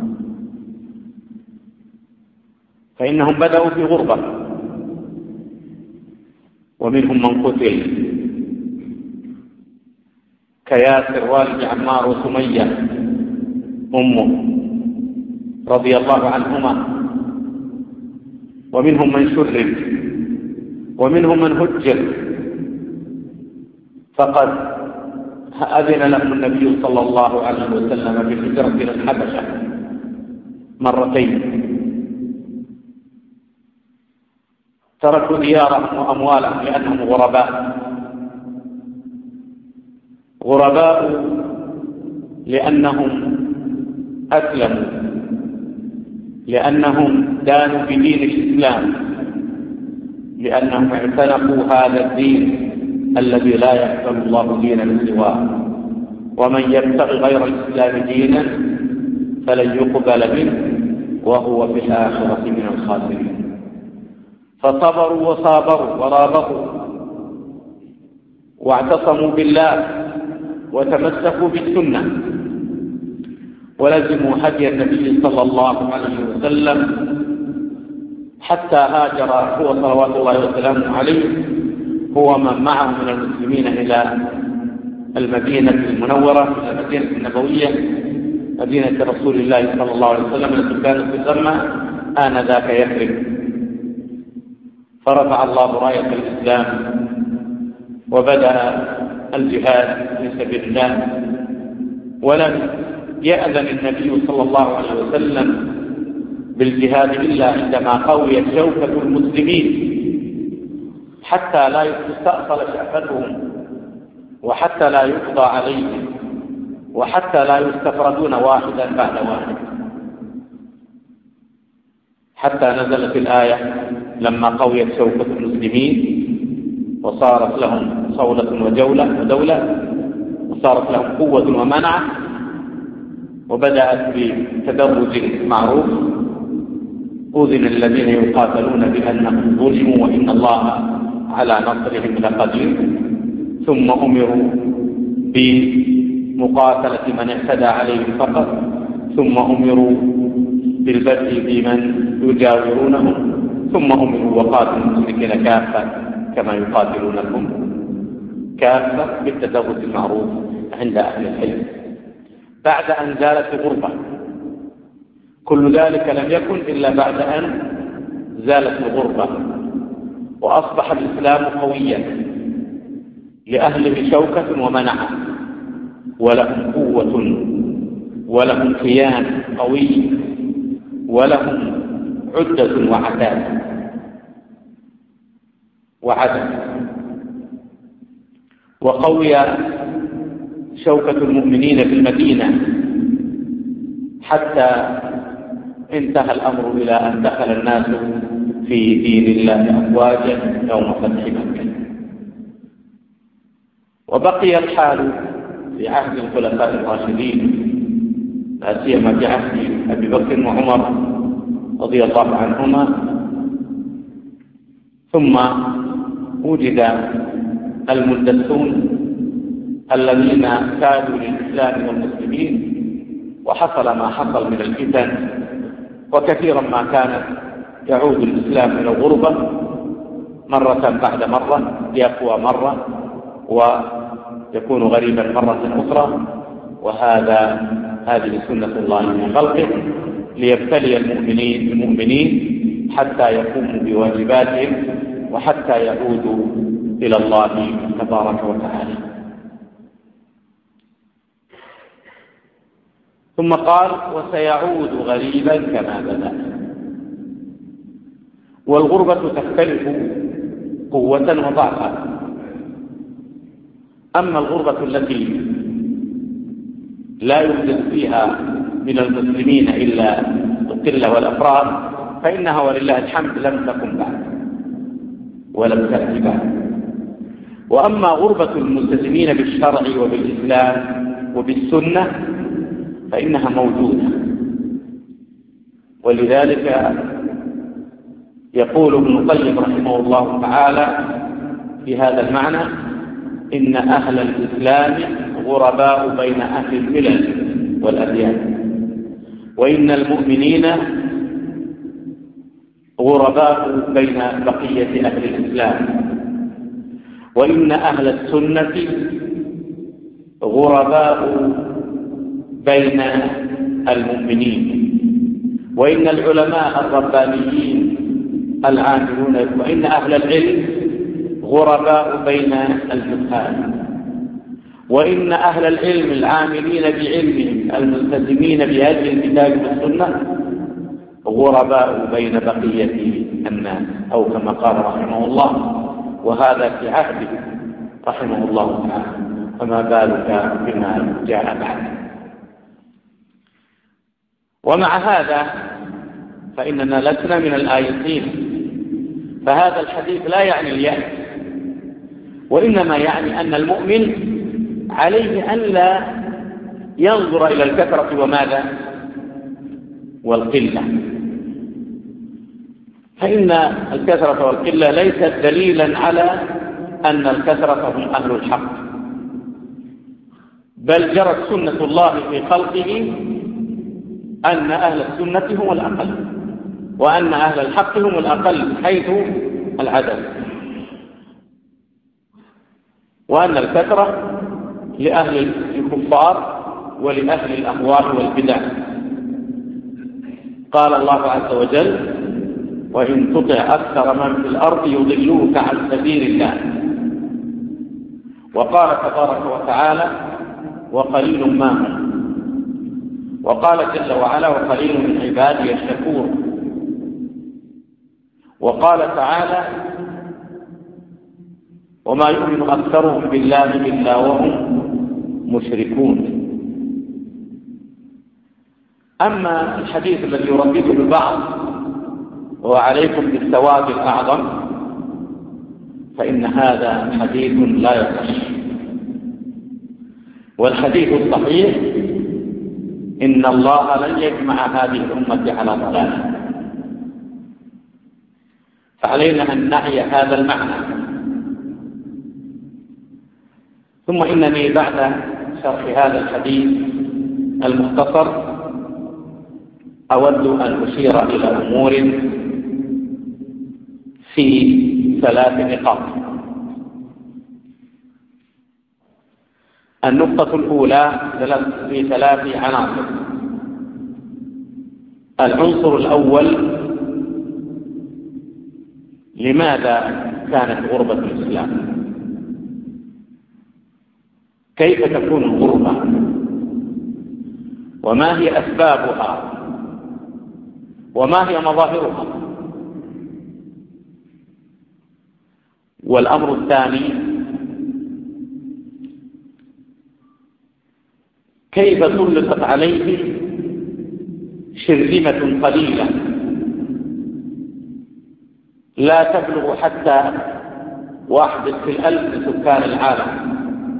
فإنهم بدأوا في غربة، ومنهم من قتل كياسر والد عمار وسمية أمه رضي الله عنهما، ومنهم من شرد، ومنهم من هجر، فقد أذن لهم النبي صلى الله عليه وسلم بالهجرة إلى الحبشة مرتين، تركوا ديارهم وأموالهم لأنهم غرباء، غرباء لأنهم أسلموا، لأنهم دانوا بدين الإسلام، لأنهم اعتنقوا هذا الدين الذي لا يقبل الله دينا سواه، ومن يبتغي غير الإسلام دينا فلن يقبل منه وهو في الآخرة من الخاسرين. فصبروا وصابروا ورابطوا واعتصموا بالله وتمسكوا بالسنة، ولزموا هدي النبي صلى الله عليه وسلم حتى هاجر هو صلوات الله وسلامه عليه هو من معه من المسلمين إلى المدينة المنورة، إلى المدينة النبوية، مدينة رسول الله صلى الله عليه وسلم التي كانت تسمى آنذاك يثرب. فرفع الله راية الإسلام وبدأ الجهاد في سبيل الله، ولم يأذن النبي صلى الله عليه وسلم بالجهاد إلا عندما قويت شوكة المسلمين حتى لا تستأصل شأفتهم، وحتى لا يقضى عليهم، وحتى لا يستفردون واحدا بعد واحد، حتى نزلت الآية لما قويت شوكة المسلمين وصارت لهم صولة وجولة ودولة، وصارت لهم قوة ومنعة، وبدأت بتدرج معروف. أذن الذين يقاتلون بأنهم ظلموا وإن الله على نصرهم لقدير، ثم أمروا بمقاتلة من اعتدى عليهم فقط، ثم أمروا بالبدء بمن يجاورونهم، ثم أمروا وقاتلوا المشركين كافة كما يقاتلونكم كافة بالتدرج المعروف عند أهل الحلم. بعد أن زالت الغربة، كل ذلك لم يكن إلا بعد أن زالت الغربة وأصبح الإسلام قويا لأهله شوكة ومنعة، ولهم قوة ولهم كيان قوي ولهم عدة وعتاد وعدد. وقوي شوكة المؤمنين في المدينة حتى انتهى الأمر إلى أن دخل الناس في دين الله أفواجا يوم فتح مكة. وبقي الحال في عهد الخلفاء الراشدين، لا سيما في عهد أبي بكر وعمر رضي الله عنهما، ثم وجد الملتزمون الذين كادوا للإسلام والمسلمين، وحصل ما حصل من الفتن، وكثيرا ما كانت يعود الإسلام إلى الغربة مرة بعد مرة، يقوى مرة ويكون غريبا مرة أخرى. وهذا هذه سنة الله من خلقه ليبتلي المؤمنين المؤمنين حتى يقوموا بواجباتهم وحتى يعودوا إلى الله تبارك وتعالى. ثم قال: وسيعود غريبا كما بدأ. والغربة تختلف قوة وضعفا. أما الغربة التي لا يوجد فيها من المسلمين إلا القلة والأفراد فإنها ولله الحمد لم تكن بعد ولم تأتي بعد. وأما غربة الملتزمين بالشرع وبالإسلام وبالسنة فإنها موجودة. ولذلك يقول ابن القيم رحمه الله تعالى في هذا المعنى: إن أهل الإسلام غرباء بين أهل الملل والأديان، وإن المؤمنين غرباء بين بقية أهل الإسلام، وإن أهل السنة غرباء بين المؤمنين، وإن العلماء الربانيين العاملون، وإن أهل العلم غرباء بين الجهال، وإن أهل العلم العاملين بعلمهم الملتزمين بهذه الكتاب والسنة غرباء بين بقية الناس، أو كما قال رحمه الله، وهذا في عهده رحمه الله تعالى، فما بالك بما جاء بعده. ومع هذا فإننا لسنا من الآيسين، فهذا الحديث لا يعني اليأس، وإنما يعني أن المؤمن عليه أن لا ينظر إلى الكثرة وماذا والقلة، فإن الكثرة والقلة ليست دليلا على أن الكثرة هم أهل الحق، بل جرت سنة الله في خلقه أن أهل السنة هم الأقل، وأن أهل الحق هم الأقل حيث العدد، وأن الكثرة لأهل الكفار ولأهل الأهواء والبدع. قال الله عز وجل: وإن تطع أكثر من في الأرض يضلوك عن سبيل الله. وقال تبارك وتعالى: وقليل ما هم. وقال جل وعلا: وقليل من عبادي الشكور. وقال تعالى: وما يؤمن أكثرهم بالله إلا وهم مشركون. أما الحديث الذي يردده البعض وعليكم بالثواب الأعظم فإن هذا حديث لا يصح، والحديث الصحيح: إن الله لن يجمع هذه الأمة على ضلالة. فعلينا أن نعي هذا المعنى. ثم إنني بعد شرح هذا الحديث المختصر أود أن أشير إلى أمور في ثلاث نقاط. النقطة الأولى في ثلاث عناصر. العنصر الأول: لماذا كانت غربة الإسلام؟ كيف تكون الغربة؟ وما هي أسبابها؟ وما هي مظاهرها؟ والأمر الثاني: كيف سلطت عليه شرذمة قليلة لا تبلغ حتى واحد في الألف من سكان العالم؟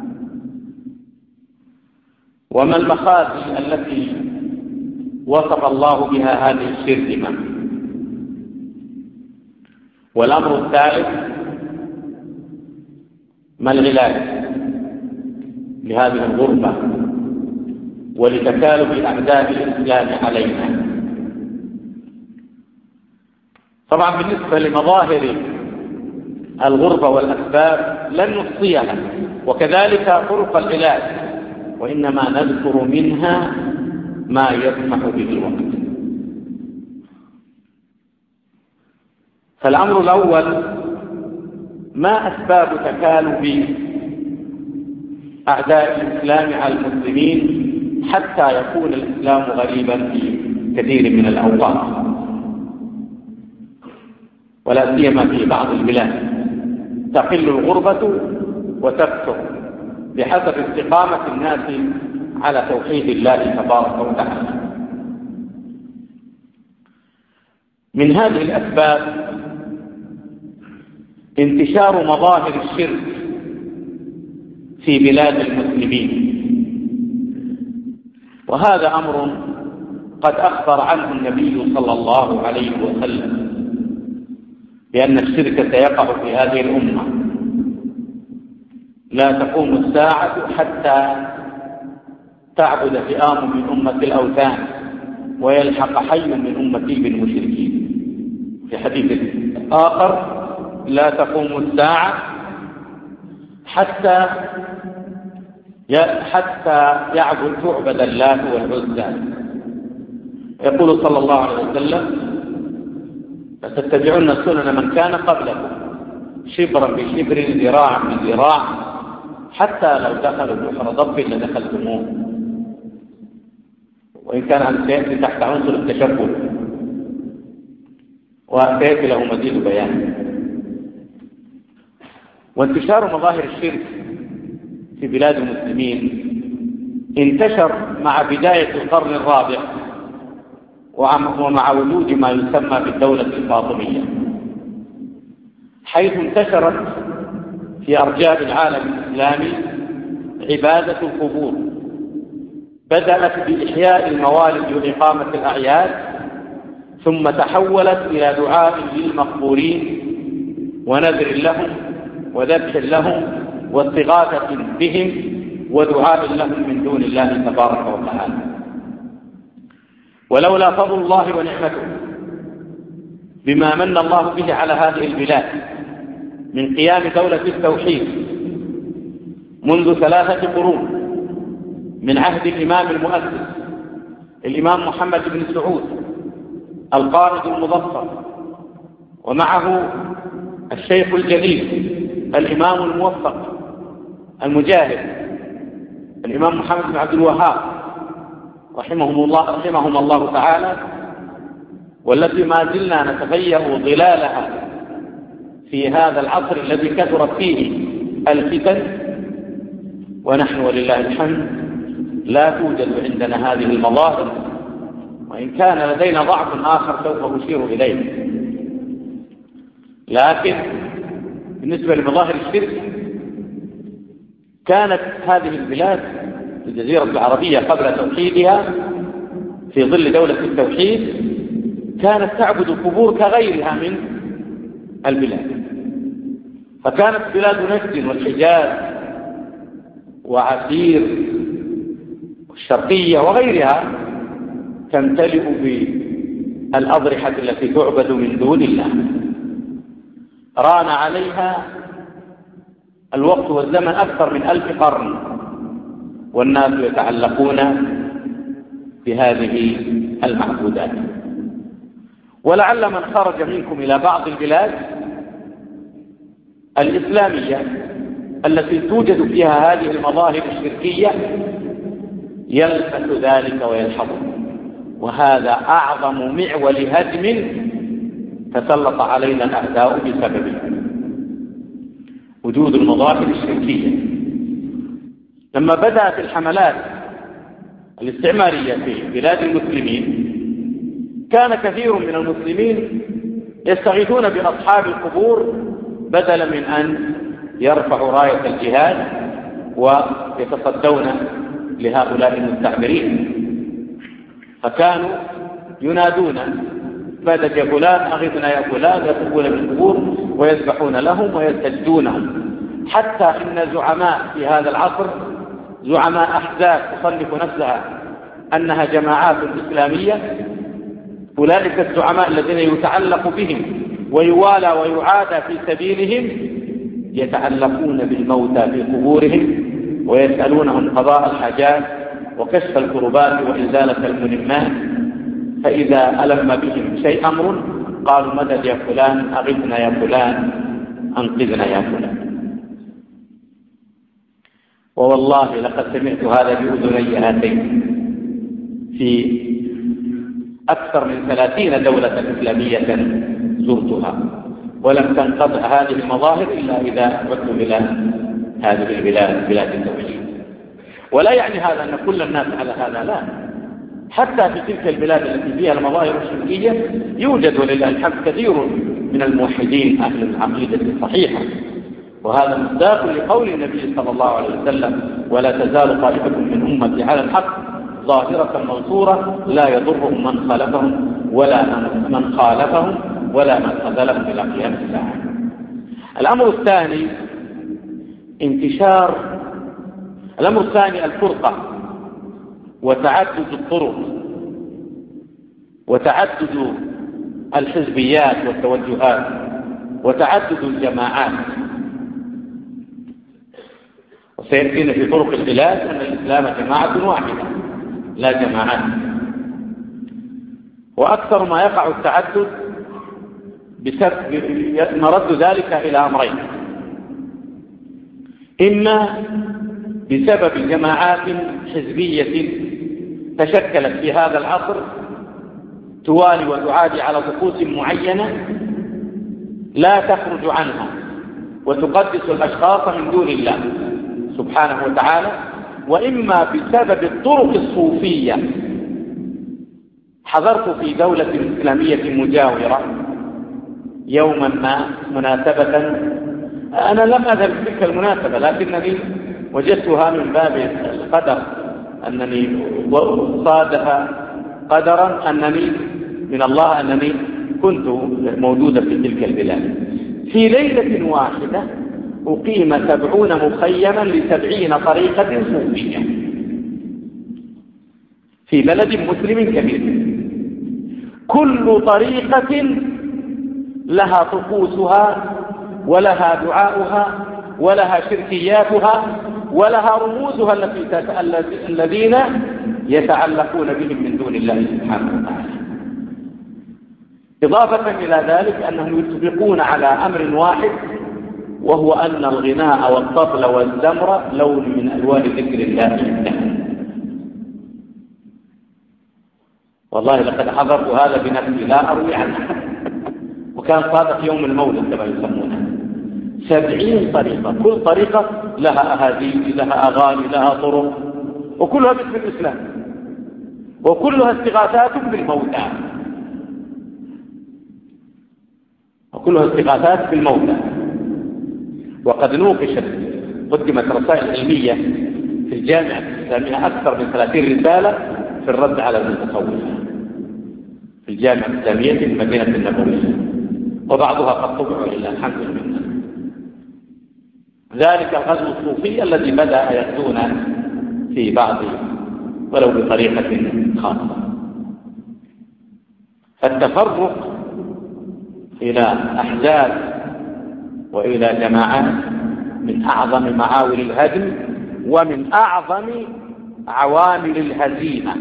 وما المخازي التي وصف الله بها هذه الشرذمة؟ والأمر الثالث: ما العلاج لهذه الغربة ولتكالب أعداء الإسلام علينا؟ طبعا بالنسبة لمظاهر الغربة والأسباب لن نحصيها، وكذلك طرق العلاج، وإنما نذكر منها ما يسمح به الوقت. فالأمر الأول: ما أسباب تكالب أعداء الإسلام على المسلمين حتى يكون الإسلام غريبا في كثير من الأوقات، ولا سيما في بعض البلاد تقل الغربة وتكثر بحسب استقامة الناس على توحيد الله تبارك وتعالى. من هذه الأسباب انتشار مظاهر الشرك في بلاد المسلمين، وهذا أمر قد أخبر عنه النبي صلى الله عليه وسلم بأن الشرك سيقع في هذه الأمة. لا تقوم الساعة حتى تعبد فئام من أمة الأوثان ويلحق حي من أمتي بالمشركين. في حديث آخر: لا تقوم الساعة حتى حتى يعبد تعبد اللات والعزى. يقول صلى الله عليه وسلم: لتتبعون سنن من كان قبلكم شبرا بشبر ذراعا بذراع حتى لو دخلوا جحر ضب لدخلتموه. وإن كان عن سيأتي تحت عنصر التشبه، وسيأتي له مزيد بيان. وانتشار مظاهر الشرك في بلاد المسلمين انتشر مع بداية القرن الرابع ومع وجود ما يسمى بالدولة الفاطمية، حيث انتشرت في أرجاء العالم الإسلامي عبادة القبور. بدأت بإحياء الموالد وإقامة الأعياد، ثم تحولت إلى دعاء للمقبورين ونذر لهم وذبح لهم واستغاثة بهم ودعاء لهم من دون الله تبارك وتعالى. ولولا فضل الله ونعمته بما من الله به على هذه البلاد من قيام دولة التوحيد منذ ثلاثة قرون، من عهد الإمام المؤسس الإمام محمد بن سعود القائد المظفر، ومعه الشيخ الجليل الإمام الموفق المجاهد الإمام محمد بن عبد الوهاب رحمهم الله رحمهم الله تعالى، والتي ما زلنا نتفيأ ظلالها في هذا العصر الذي كثرت فيه الفتن، ونحن ولله الحمد لا توجد عندنا هذه المظاهر، وإن كان لدينا ضعف آخر سوف أشير إليه. لكن بالنسبة لمظاهر الشرك، كانت هذه البلاد في الجزيرة العربية قبل توحيدها في ظل دولة التوحيد كانت تعبد القبور كغيرها من البلاد. فكانت بلاد نجد والحجاز وعسير والشرقية وغيرها تمتلئ بالأضرحة التي تعبد من دون الله. ران عليها الوقت والزمن أكثر من ألف قرن، والناس يتعلقون بهذه المعبودات. ولعل من خرج منكم إلى بعض البلاد الإسلامية التي توجد فيها هذه المظاهر الشركية يلفت ذلك ويلحظه، وهذا أعظم معول هدم تسلط علينا الأعداء بسببه، وجود المظاهر الشركية. لما بدأت الحملات الاستعمارية في بلاد المسلمين كان كثير من المسلمين يستغيثون بأصحاب القبور بدلا من أن يرفعوا راية الجهاد ويتصدون لهؤلاء المستعمرين، فكانوا ينادون: مدد يا فلان، أغثنا يا فلان، يطلبون بالقبور ويذبحون لهم ويستجدونهم. حتى إن زعماء في هذا العصر، زعماء أحزاب تصنف نفسها أنها جماعات إسلامية، أولئك الزعماء الذين يتعلق بهم ويوالى ويعادى في سبيلهم يتعلقون بالموتى في قبورهم ويسألونهم قضاء الحاجات وكشف الكربات وإزالة الملمات، فإذا ألم بهم شيء أمر قالوا مدد يا فلان، أغثنا يا فلان، أنقذنا يا فلان. ووالله لقد سمعت هذا بأذني هاتين في أكثر من ثلاثين دولة إسلامية زرتها، ولم تنقطع هذه المظاهر إلا إذا عدت إلى هذه البلاد، بلاد التوحيد. ولا يعني هذا أن كل الناس على هذا، لا، حتى في تلك البلاد التي فيها المظاهر الشركية يوجد ولله الحمد كثير من الموحدين أهل العقيدة الصحيحة، وهذا مصداق لقول النبي صلى الله عليه وسلم: ولا تزال طائفة من أمتي على الحق ظاهرة منصورة لا يضرهم من خالفهم ولا من خالفهم ولا من خذلهم إلى قيام الساعة. الأمر الثاني انتشار الأمر الثاني الفرقة وتعدد الطرق وتعدد الحزبيات والتوجهات وتعدد الجماعات. وسيأتينا في طرق البلاد أن الإسلام جماعة واحدة لا جماعات. وأكثر ما يقع التعدد بسبب مرد ذلك إلى أمرين: إما بسبب جماعات حزبية تشكلت في هذا العصر توالي وتعادي على طقوس معينة لا تخرج عنها وتقدس الأشخاص من دون الله سبحانه وتعالى، وإما بسبب الطرق الصوفية. حضرت في دولة إسلامية مجاورة يوما ما مناسبة، أنا لم أذهب في تلك المناسبة لكنني وجدتها من باب القدر، أنني صادف قدرا أنني من الله أنني كنت موجودة في تلك البلاد. في ليلة واحدة أقيم سبعون مخيما لسبعين طريقة صوفية في بلد مسلم كبير، كل طريقة لها طقوسها ولها دعاؤها ولها شركياتها ولها رموزها التي الذين يتعلقون بهم من دون الله سبحانه وتعالى. إضافة إلى ذلك أنهم يتفقون على أمر واحد، وهو أن الغناء والطبل والزمر لون من ألوان ذكر الله. والله لقد حضرت هذا بنفسي لا أروي عنه، وكان صادق يوم المولد كما يسمونه. سبعين طريقة، كل طريقة لها أهاديث، لها أغاني، لها طرق، وكلها باسم الإسلام، وكلها استغاثات بالموتى وكلها استغاثات بالموتى. وقد نوقشت قدمت رسائل علمية في الجامعة الإسلامية أكثر من ثلاثين رسالة في الرد على المتصوفة في الجامعة الإسلامية في المدينة النبوية، وبعضها قد طبع إلى الحمد لله. ذلك الغزو الصوفي الذي بدأ يغزون في بعض ولو بطريقة خاصة. فالتفرق إلى أحزاب وإلى جماعات من أعظم معاول الهدم ومن أعظم عوامل الهزيمة.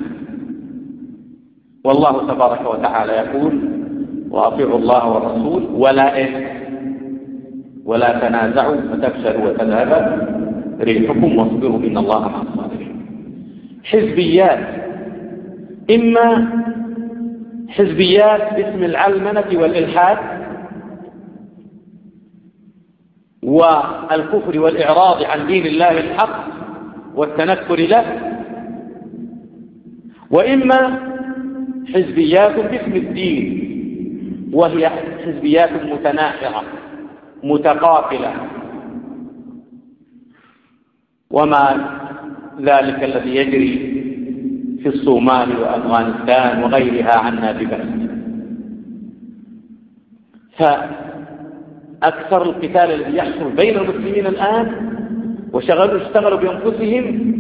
والله تبارك وتعالى يقول: وأطيعوا الله والرسول ولا إيه ولا تنازعوا فتفشلوا وتذهب ريحكم واصبروا إن الله مع الصابرين. حزبيات، إما حزبيات باسم العلمنة والإلحاد والكفر والإعراض عن دين الله الحق والتنكر له، وإما حزبيات باسم الدين وهي حزبيات متناحرة متقابلة، وما ذلك الذي يجري في الصومال وأفغانستان وغيرها عنا ببعيد. فأكثر القتال الذي يحصل بين المسلمين الآن وشغلوا اشتغلوا بأنفسهم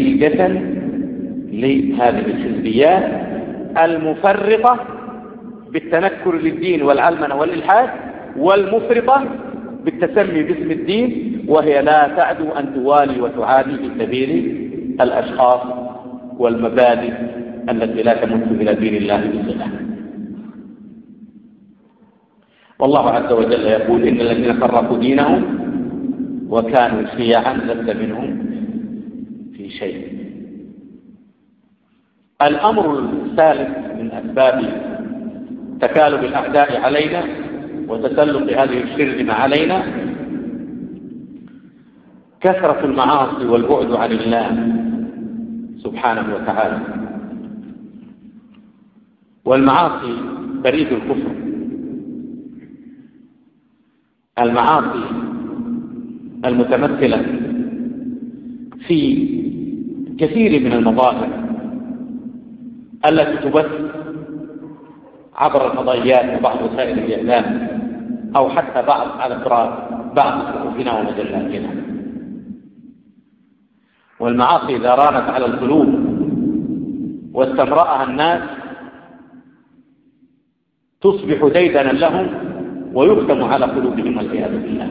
نتيجة لهذه الحزبيات المفرقة بالتنكر للدين والعلمنة والإلحاد، والمفرطة بالتسمي باسم الدين وهي لا تعدو أن توالي وتعادي في سبيل الأشخاص والمبادئ التي لا تمت إلى دين الله بصلة. والله عز وجل يقول إن الذين فرقوا دينهم وكانوا شيعا لست منهم في شيء. الأمر الثالث من أسباب تكالب الأعداء علينا وتسلط هذه الشرذمة علينا كثرة المعاصي والبعد عن الله سبحانه وتعالى. والمعاصي بريد الكفر. المعاصي المتمثلة في كثير من المظاهر التي تبث عبر الفضائيات وبعض وسائل الإعلام أو حتى بعض على بعض صحفنا ومجلاتنا. والمعاصي إذا رانت على القلوب واستمرأها الناس تصبح ديدنا لهم ويختم على قلوبهم والعياذ بالله.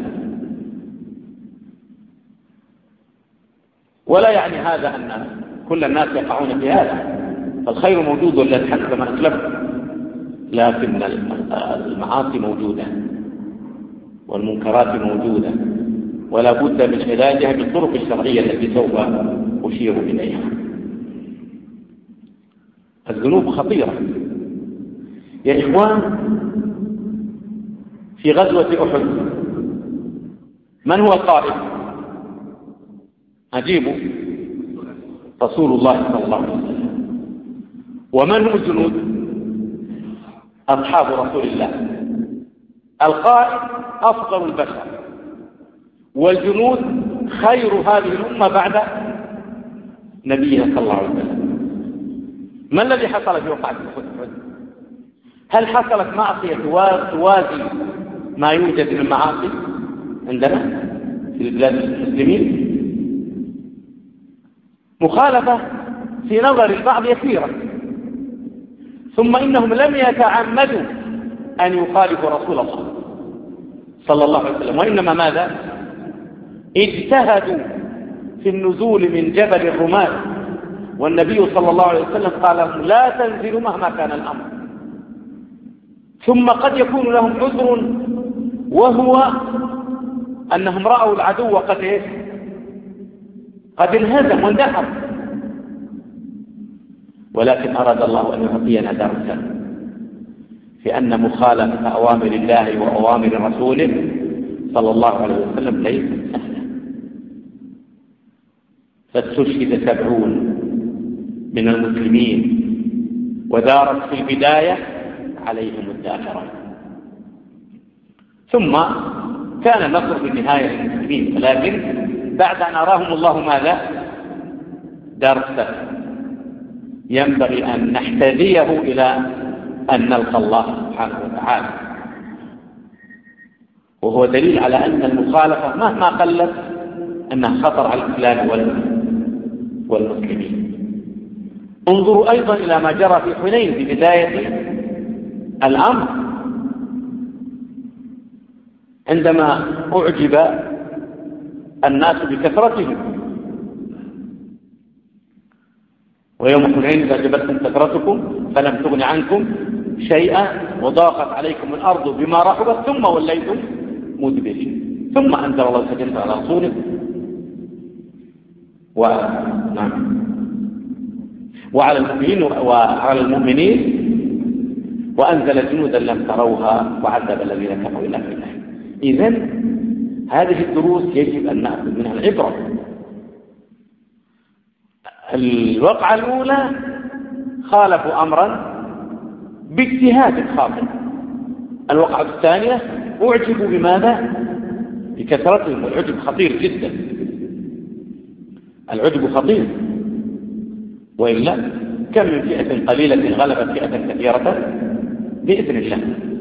ولا يعني هذا أن كل الناس يقعون في هذا، فالخير موجود والذي حسب ما أسلفت، لكن المعاصي موجودة والمنكرات موجودة ولا بد من علاجها بالطرق الشرعية التي سوف أشير إليها. الذنوب خطيرة يا إخوان. في غزوة أحد من هو القائد؟ أجيبوا، رسول الله صلى الله عليه وسلم. ومن هم الجنود؟ أصحاب رسول الله. القائد أفضل البشر، والجنود خير هذه الأمة بعد نبيها صلى الله عليه وسلم. ما الذي حصل في وقعة أحد؟ هل حصلت معصية توازي ما يوجد من معاصي عندنا في البلاد المسلمين؟ مخالفة في نظر البعض يسيرة، ثم إنهم لم يتعمدوا أن يخالفوا رسول الله صلى الله عليه وسلم، وإنما ماذا؟ اجتهدوا في النزول من جبل الرماة، والنبي صلى الله عليه وسلم قال لهم لا تنزلوا مهما كان الأمر. ثم قد يكون لهم عذر وهو أنهم رأوا العدو قد إيه؟ قد انهزم واندحر، ولكن أراد الله أن يعطينا درسا في أن مخالفة أوامر الله وأوامر رسوله صلى الله عليه وسلم ليس سهلا. فاستشهد سبعون من المسلمين ودارت في البداية عليهم الدافرة، ثم كان النصر في النهاية للمسلمين، ولكن بعد أن أراهم الله ماذا؟ درسا ينبغي أن نحتذيه إلى أن نلقى الله سبحانه وتعالى، وهو دليل على أن المخالفة مهما قلت أنها خطر على الإسلام والمسلمين. انظروا أيضا إلى ما جرى في حنين في بداية الأمر، عندما أعجب الناس بكثرتهم. ويوم حنين إذا أعجبتكم كثرتكم فلم تغن عنكم شيئا وضاقت عليكم الأرض بما رحبت ثم وليتم مدبرين، ثم أنزل الله سكينته على رسوله و... نعم. وعلى المؤمنين وعلى المؤمنين وأنزل جنودا لم تروها وعذب الذين كفروا إلا في الله. إذن هذه الدروس يجب أن نأخذ منها العبرة. الوقعة الأولى خالفوا أمرا باجتهاد خاطئ. الوقعة الثانية أعجبوا بماذا؟ بكثرتهم، والعجب خطير جدا. العجب خطير، وإلا كم من فئة قليلة غلبت فئة كثيرة بإذن الله.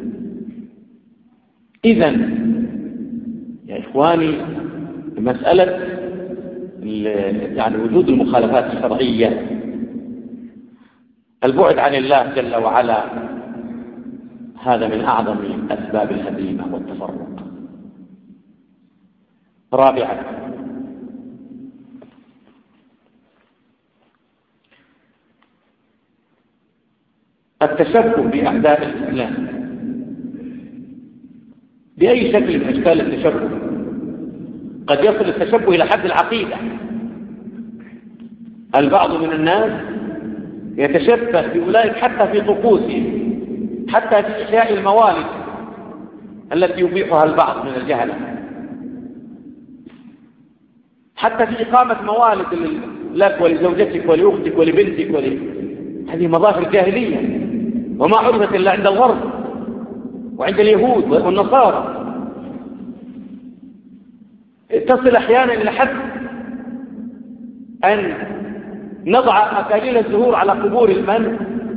إذن يا إخواني مسألة يعني وجود المخالفات الشرعية، البعد عن الله جل وعلا هذا من أعظم أسباب الهزيمة والتفرق. رابعا، التشبه بأعداء الإسلام بأي شكل من أشكال التشبه. قد يصل التشبه إلى حد العقيدة. البعض من الناس يتشبه بأولئك حتى في طقوسهم، حتى في إحياء الموالد التي يبيحها البعض من الجهلة، حتى في إقامة موالد لك ولزوجتك ولأختك ولبنتك ول... هذه مظاهر جاهلية وما عرفت إلا عند الغرب وعند اليهود والنصارى. تصل أحيانا إلى حد أن نضع أكاليل الزهور على قبور المن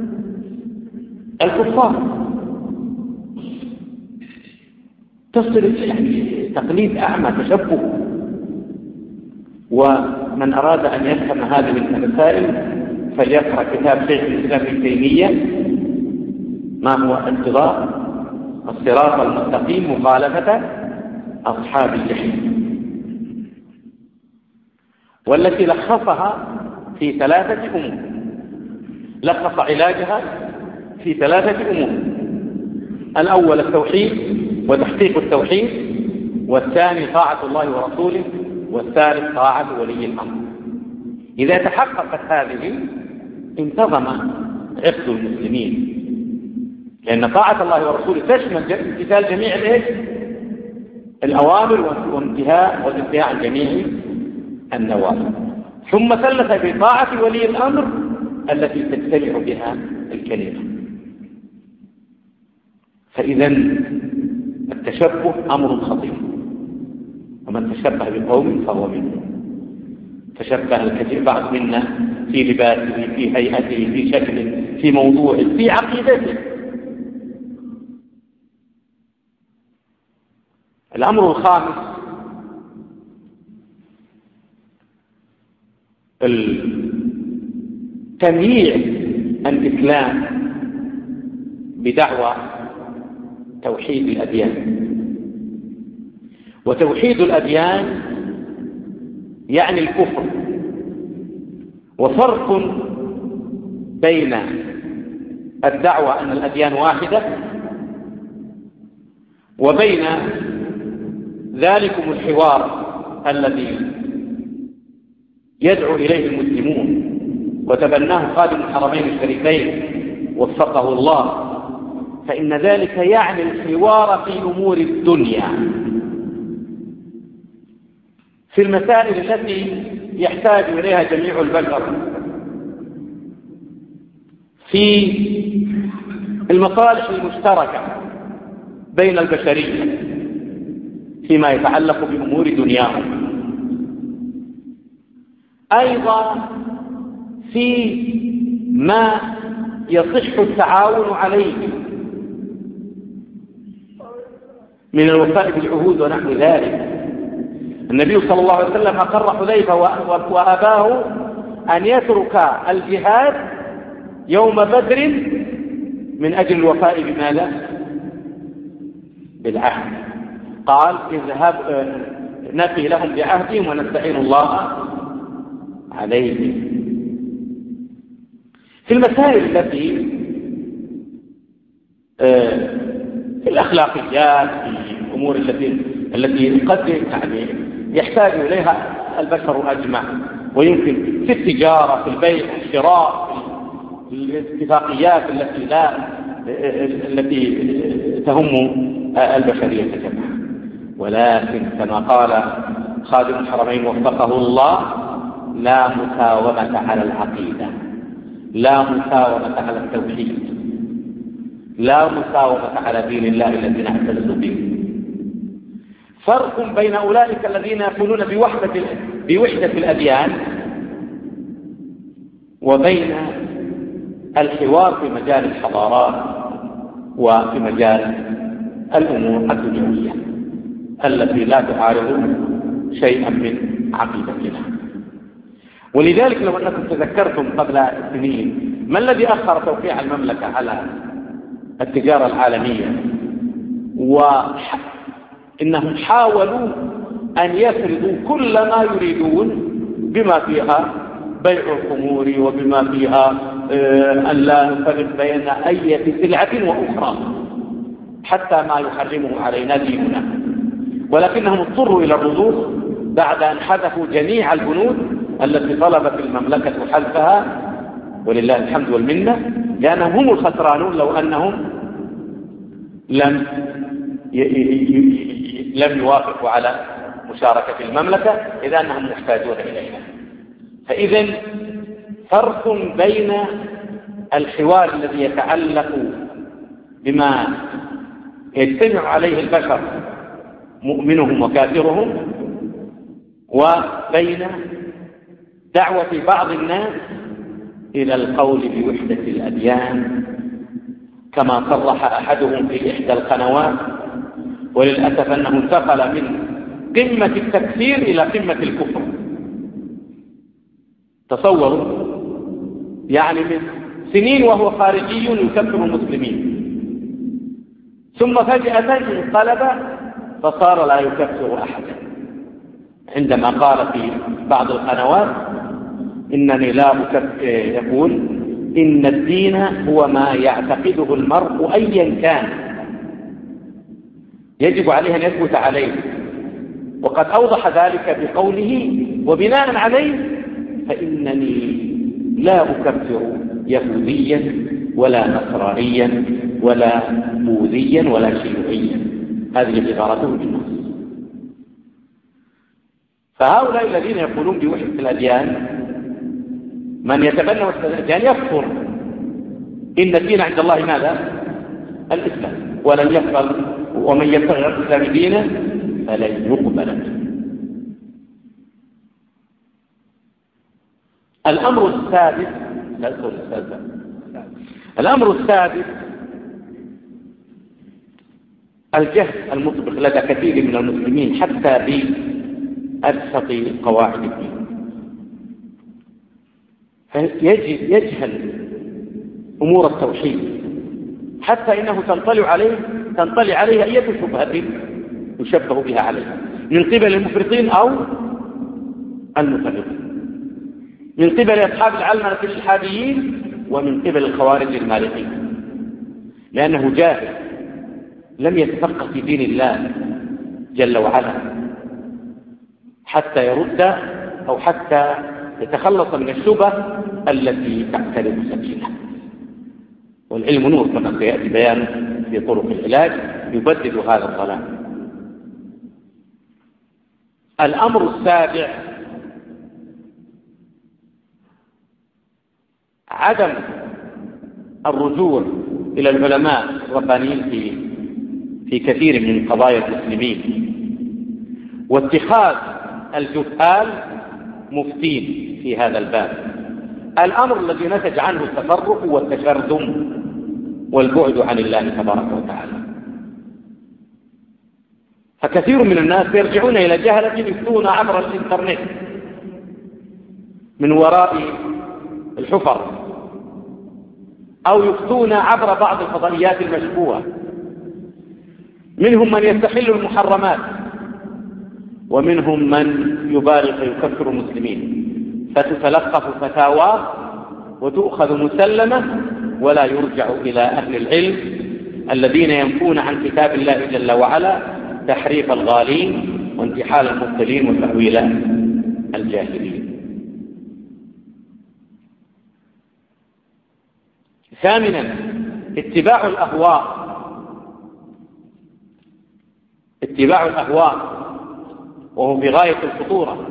الكفار. تصل يعني تقليد أعمى، تشبه. ومن أراد أن يفهم هذه المسائل فليقرأ كتاب شيخ الإسلام ابن تيمية ما هو انتظار الصراط المستقيم مخالفة أصحاب الجحيم، والتي لخصها في ثلاثة أمور. لخص علاجها في ثلاثة أمور: الأول التوحيد وتحقيق التوحيد، والثاني طاعة الله ورسوله، والثالث طاعة ولي الأمر. إذا تحققت هذه انتظم عقد المسلمين، لأن طاعة الله ورسوله تشمل امتثال جميع الأوامر وانتهاء والانتهاء عن جميع النواهي. ثم ثلث بطاعة ولي الأمر التي تجتمع بها الكلمة. فإذا التشبه أمر خطير، ومن تشبه بقوم فهو منهم. تشبه الكثير بعض منا في لباسه، في هيئته، في شكله، في موضوعه، في عقيدته. الأمر الخامس تمييع الإسلام بدعوى توحيد الأديان. وتوحيد الأديان يعني الكفر، وفرق بين الدعوى أن الأديان واحدة وبين ذلكم الحوار الذي يدعو إليه المسلمون وتبناه خادم الحرمين الشريفين وفقه الله. فإن ذلك يعني الحوار في أمور الدنيا، في المسائل التي يحتاج إليها جميع البشر، في المصالح المشتركة بين البشرية فيما يتعلق بأمور دنياهم. أيضا في ما يصح التعاون عليه من الوفاء بالعهود ونحو ذلك. النبي صلى الله عليه وسلم أقر حذيفة وأباه أن يترك الجهاد يوم بدر من أجل الوفاء بماذا؟ بالعهد. قال اذهب نفي لهم بعهدهم ونستعين الله عليهم. في المسائل التي في الأخلاقيات، في الأمور التي التي قد يعني يحتاج إليها البشر أجمع، ويمكن في التجارة، في البيع والشراء، في الاتفاقيات التي لا التي تهم البشرية جميعا. ولكن كما قال خادم الحرمين وفقه الله: لا مساومة على العقيدة، لا مساومة على التوحيد، لا مساومة على دين الله الذي نعتز به. فرق بين أولئك الذين يقولون بوحدة بوحدة الأديان وبين الحوار في مجال الحضارات وفي مجال الأمور الدنيوية التي لا تعارض شيئا من عقيدتنا. ولذلك لو أنكم تذكرتم قبل سنين ما الذي أخر توقيع المملكة على التجارة العالمية، وإنهم حاولوا أن يفرضوا كل ما يريدون بما فيها بيع الخمور وبما فيها أن لا نفرق بين أي سلعة وأخرى حتى ما يحرمه علينا ديننا. ولكنهم اضطروا إلى الرضوخ بعد أن حذفوا جميع البنود التي طلبت المملكة حذفها، ولله الحمد والمنة، لأنهم هم الخسرانون لو أنهم لم لم يوافقوا على مشاركة المملكة، إذا أنهم محتاجون إليها. فإذا فرق بين الحوار الذي يتعلق بما يجتمع عليه البشر مؤمنهم وكافرهم، وبين دعوة بعض الناس إلى القول بوحدة الأديان كما صرح أحدهم في إحدى القنوات، وللأسف أنه انتقل من قمة التكفير إلى قمة الكفر. تصوروا، يعني من سنين وهو خارجي يكفر المسلمين، ثم فجأة انقلب فصار لا يكفر أحدا، عندما قال في بعض القنوات إنني لا أكفر، يقول إن الدين هو ما يعتقده المرء أيا كان يجب عليه أن يثبت عليه، وقد أوضح ذلك بقوله وبناء عليه فإنني لا أكفر يهوديا ولا نصرانيا ولا بوذيا ولا شيوعيا. هذه عبارته بالنص. فهؤلاء الذين يقولون بوحدة الأديان، من يتبنى وحدة الأديان يكفر. إن الدين عند الله ماذا؟ الإسلام، ولن يقبل، ومن يبتغي غير الإسلام دينا فلن يقبل منه. الأمر السادس الأمر السادس الجهل المطبق لدى كثير من المسلمين حتى بأبسط قواعد الدين. يجهل أمور التوحيد حتى إنه تنطلع عليه تنطلع عليه أي شبهة يشبه بها عليه من قبل المفرطين أو المفرطين، من قبل أصحاب العلمنة الإلحاديين ومن قبل الخوارج المالكين، لأنه جاهل لم يتفقه في دين الله جل وعلا حتى يرد أو حتى يتخلص من الشبهة التي تعترض سبيله. والعلم نور كما سيأتي بيانه في طرق العلاج يبدد هذا الظلام. الأمر السابع عدم الرجوع إلى العلماء الربانيين في في كثير من قضايا المسلمين، واتخاذ الجهال مفتين في هذا الباب، الأمر الذي نتج عنه التفرق والتشرذم والبعد عن الله تبارك وتعالى. فكثير من الناس يرجعون إلى جهلة يفتون عبر الإنترنت من وراء الحفر، أو يفتون عبر بعض الفضائيات المشبوهة. منهم من يستحل المحرمات، ومنهم من يبالغ يكفر المسلمين، فتتلقف فتاوى وتؤخذ مسلمة ولا يرجع إلى أهل العلم الذين ينفون عن كتاب الله جل وعلا تحريف الغالين وانتحال المبطلين وتأويل الجاهلين. ثامنا اتباع الأهواء اتباع الأهواء وهو في غاية الخطورة.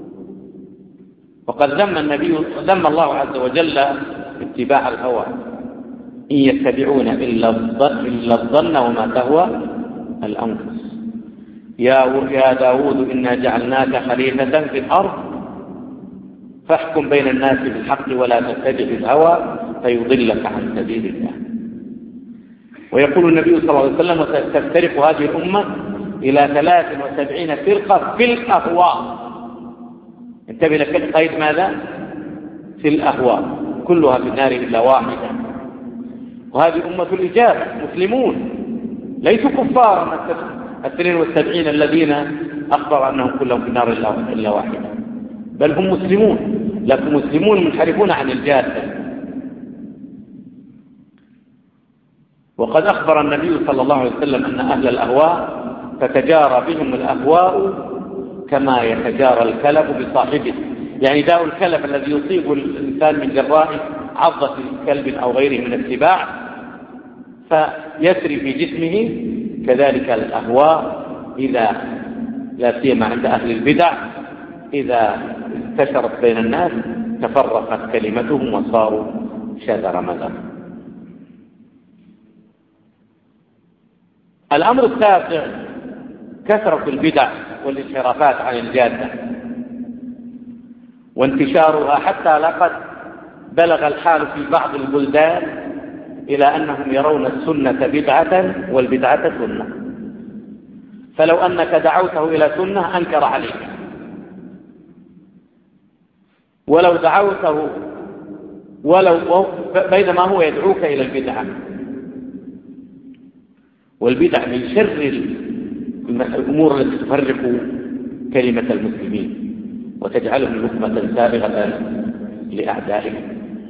وقد ذم النبي ذم الله عز وجل اتباع الهوى، إن يتبعون إلا الظن وما تهوى الأنفس. يا يا داود إنا جعلناك خليفة في الأرض فاحكم بين الناس بالحق ولا تتبع الهوى فيضلك عن سبيل الله. ويقول النبي صلى الله عليه وسلم وستفترق هذه الأمة إلى ثلاث وسبعين فرقة في الأهواء. انتبه لك قيد ماذا؟ في الأهواء، كلها في النار إلا واحدة. وهذه أمة الإجابة، مسلمون ليسوا كفارا الاثنين والسبعين الذين أخبر أنهم كلهم في النار إلا واحدة، بل هم مسلمون، لكن مسلمون منحرفون عن الجادة. وقد أخبر النبي صلى الله عليه وسلم أن أهل الأهواء تتجارى بهم الأهواء كما يتجارى الكلب بصاحبه، يعني داء الكلب الذي يصيب الإنسان من جراء عضة كلب أو غيره من السباع فيسري في جسمه، كذلك الأهواء إذا لا سيما عند أهل البدع إذا انتشرت بين الناس تفرقت كلمتهم وصاروا شذر مذر. الأمر التاسع كثرة البدع والانحرافات عن الجادة وانتشارها، حتى لقد بلغ الحال في بعض البلدان إلى أنهم يرون السنة بدعة والبدعة سنة، فلو أنك دعوته إلى سنة أنكر عليك، ولو دعوته ولو بينما هو يدعوك إلى البدعة. والبدع من شر الأمور التي تفرق كلمة المسلمين وتجعلهم لقمة سابغة لأعدائهم.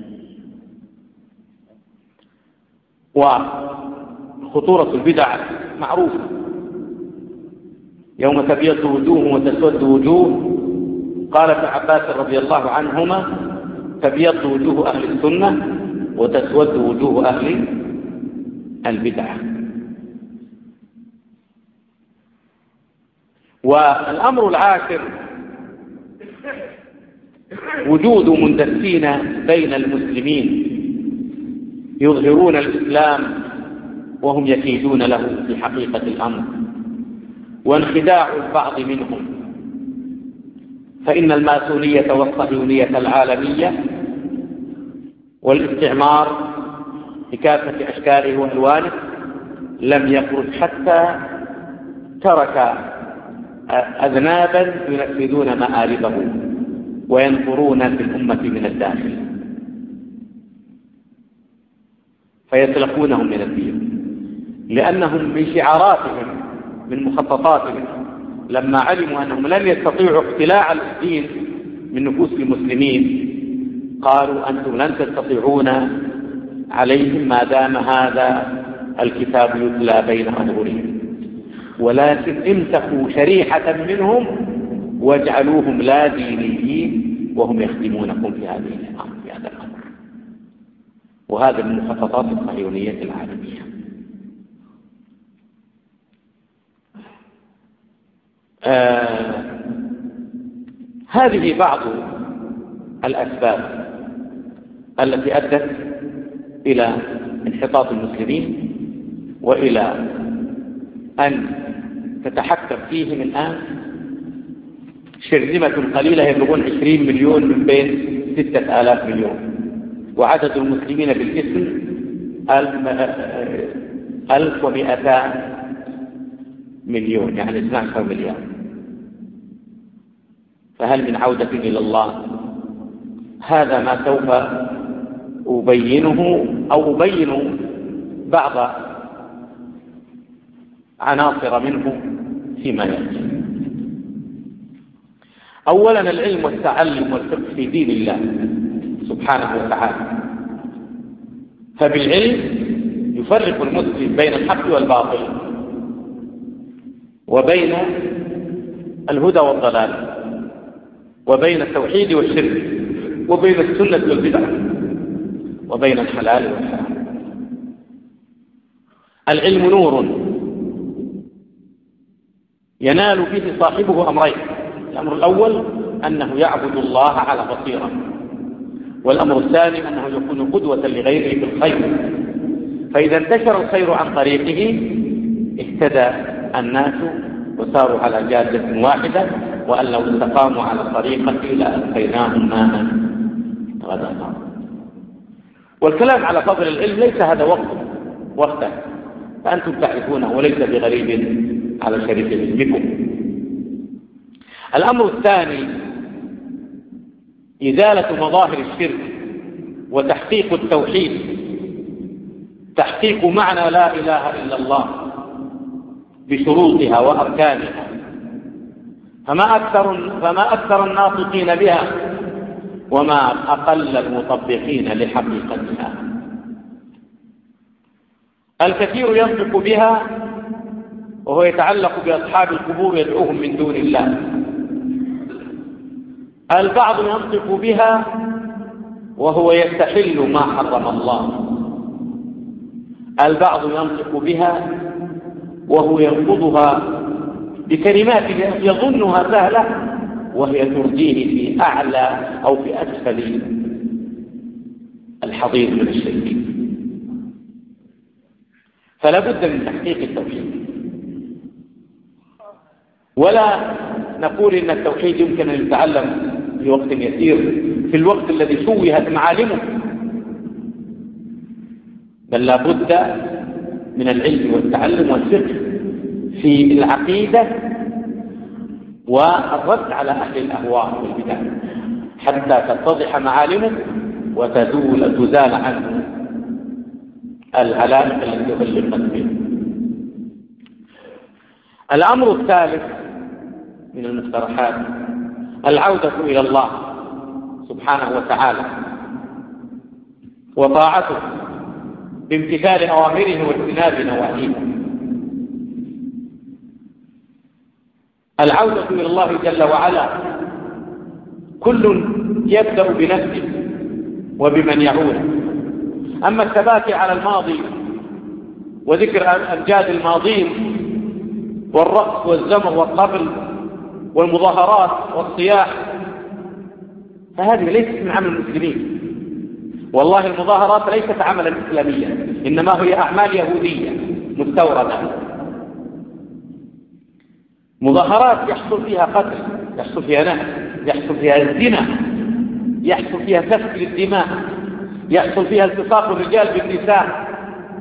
وخطورة البدع معروفة، يوم تبيض وجوه وتسود وجوه، قال ابن عباس رضي الله عنهما تبيض وجوه أهل السنة وتسود وجوه أهل البدعة. والأمر العاشر وجود مندسين بين المسلمين يظهرون الإسلام وهم يكيدون له في حقيقة الأمر، وانخداع البعض منهم، فإن الماسونية والصهيونية العالمية والاستعمار بكافة أشكاله وألوانه لم يخرج حتى ترك أذنابا ينفذون مآربه وينفرون في الأمة من الداخل فيسلخونهم من الدين، لأنهم من شعاراتهم من مخططاتهم لما علموا أنهم لن يستطيعوا اقتلاع الدين من نفوس المسلمين قالوا أنتم لن تستطيعون عليهم ما دام هذا الكتاب يتلى بين أظهرهم، ولكن امسكوا شريحة منهم واجعلوهم لا دينيين وهم يخدمونكم في هذه الأمر في هذا الأمر. وهذا من مخططات الصهيونية العالمية. آه هذه بعض الأسباب التي أدت إلى انحطاط المسلمين وإلى أن تتحكم فيهم الآن شرذمة قليلة يبلغون عشرين مليون من بين ستة آلاف مليون، وعدد المسلمين بالاسم ألف ومئتان مليون، يعني اثني عشر مليار. فهل من عودة إلى الله؟ هذا ما سوف أبينه أو أبين بعض عناصر منه فيما يأتي. أولا العلم والتعلم والفقه في دين الله سبحانه وتعالى، فبالعلم يفرق المسلم بين الحق والباطل وبين الهدى والضلال وبين التوحيد والشرك وبين السنة والبدعة وبين الحلال والحرام. العلم نور ينال به صاحبه أمرين: الأمر الأول أنه يعبد الله على بصيرة، والأمر الثاني أنه يكون قدوة لغيره بالخير، فإذا انتشر الخير عن طريقه اهتدى الناس وساروا على جادة واحدة، وأن لو استقاموا على الطريقة لأسقيناهم ماء غدقا. والكلام على فضل العلم ليس هذا وقت وقته، فأنتم تعرفونه وليس بغريب على شريك علمكم. الأمر الثاني إزالة مظاهر الشرك وتحقيق التوحيد تحقيق معنى لا إله إلا الله بشروطها وأركانها، فما أكثر, فما أكثر الناطقين بها وما أقل المطبقين لحقيقتها. الكثير ينطق بها وهو يتعلق بأصحاب القبور يدعوهم من دون الله، البعض ينطق بها وهو يستحل ما حرم الله، البعض ينطق بها وهو يرفضها بكلمات يظنها سهلة وهي ترجيه في أعلى أو في أسفل الحضيض من الشرك. فلا بد من تحقيق التوحيد، ولا نقول إن التوحيد يمكن أن يتعلم في وقت يسير في الوقت الذي شوهت معالمه، بل لا بد من العلم والتعلم والفقه في العقيدة والرد على أهل الأهواء والبدع حتى تتضح معالمه وتزول تزال عنه العلائق التي يغلقت به. الأمر الثالث من المقترحات العودة إلى الله سبحانه وتعالى وطاعته بامتثال أوامره واجتناب نواهيه. العودة إلى الله جل وعلا كل يبدأ بنفسه وبمن يعود. أما الثبات على الماضي وذكر أمجاد الماضين والرقص والزمر والطبل والمظاهرات والصياح فهذه ليست من عمل المسلمين. والله المظاهرات ليست عملا إسلاميا، إنما هي أعمال يهودية مستوردة. مظاهرات يحصل فيها قتل، يحصل فيها نهب، يحصل فيها الزنا، يحصل فيها سفك للدماء، يحصل فيها التصاق الرجال بالنساء،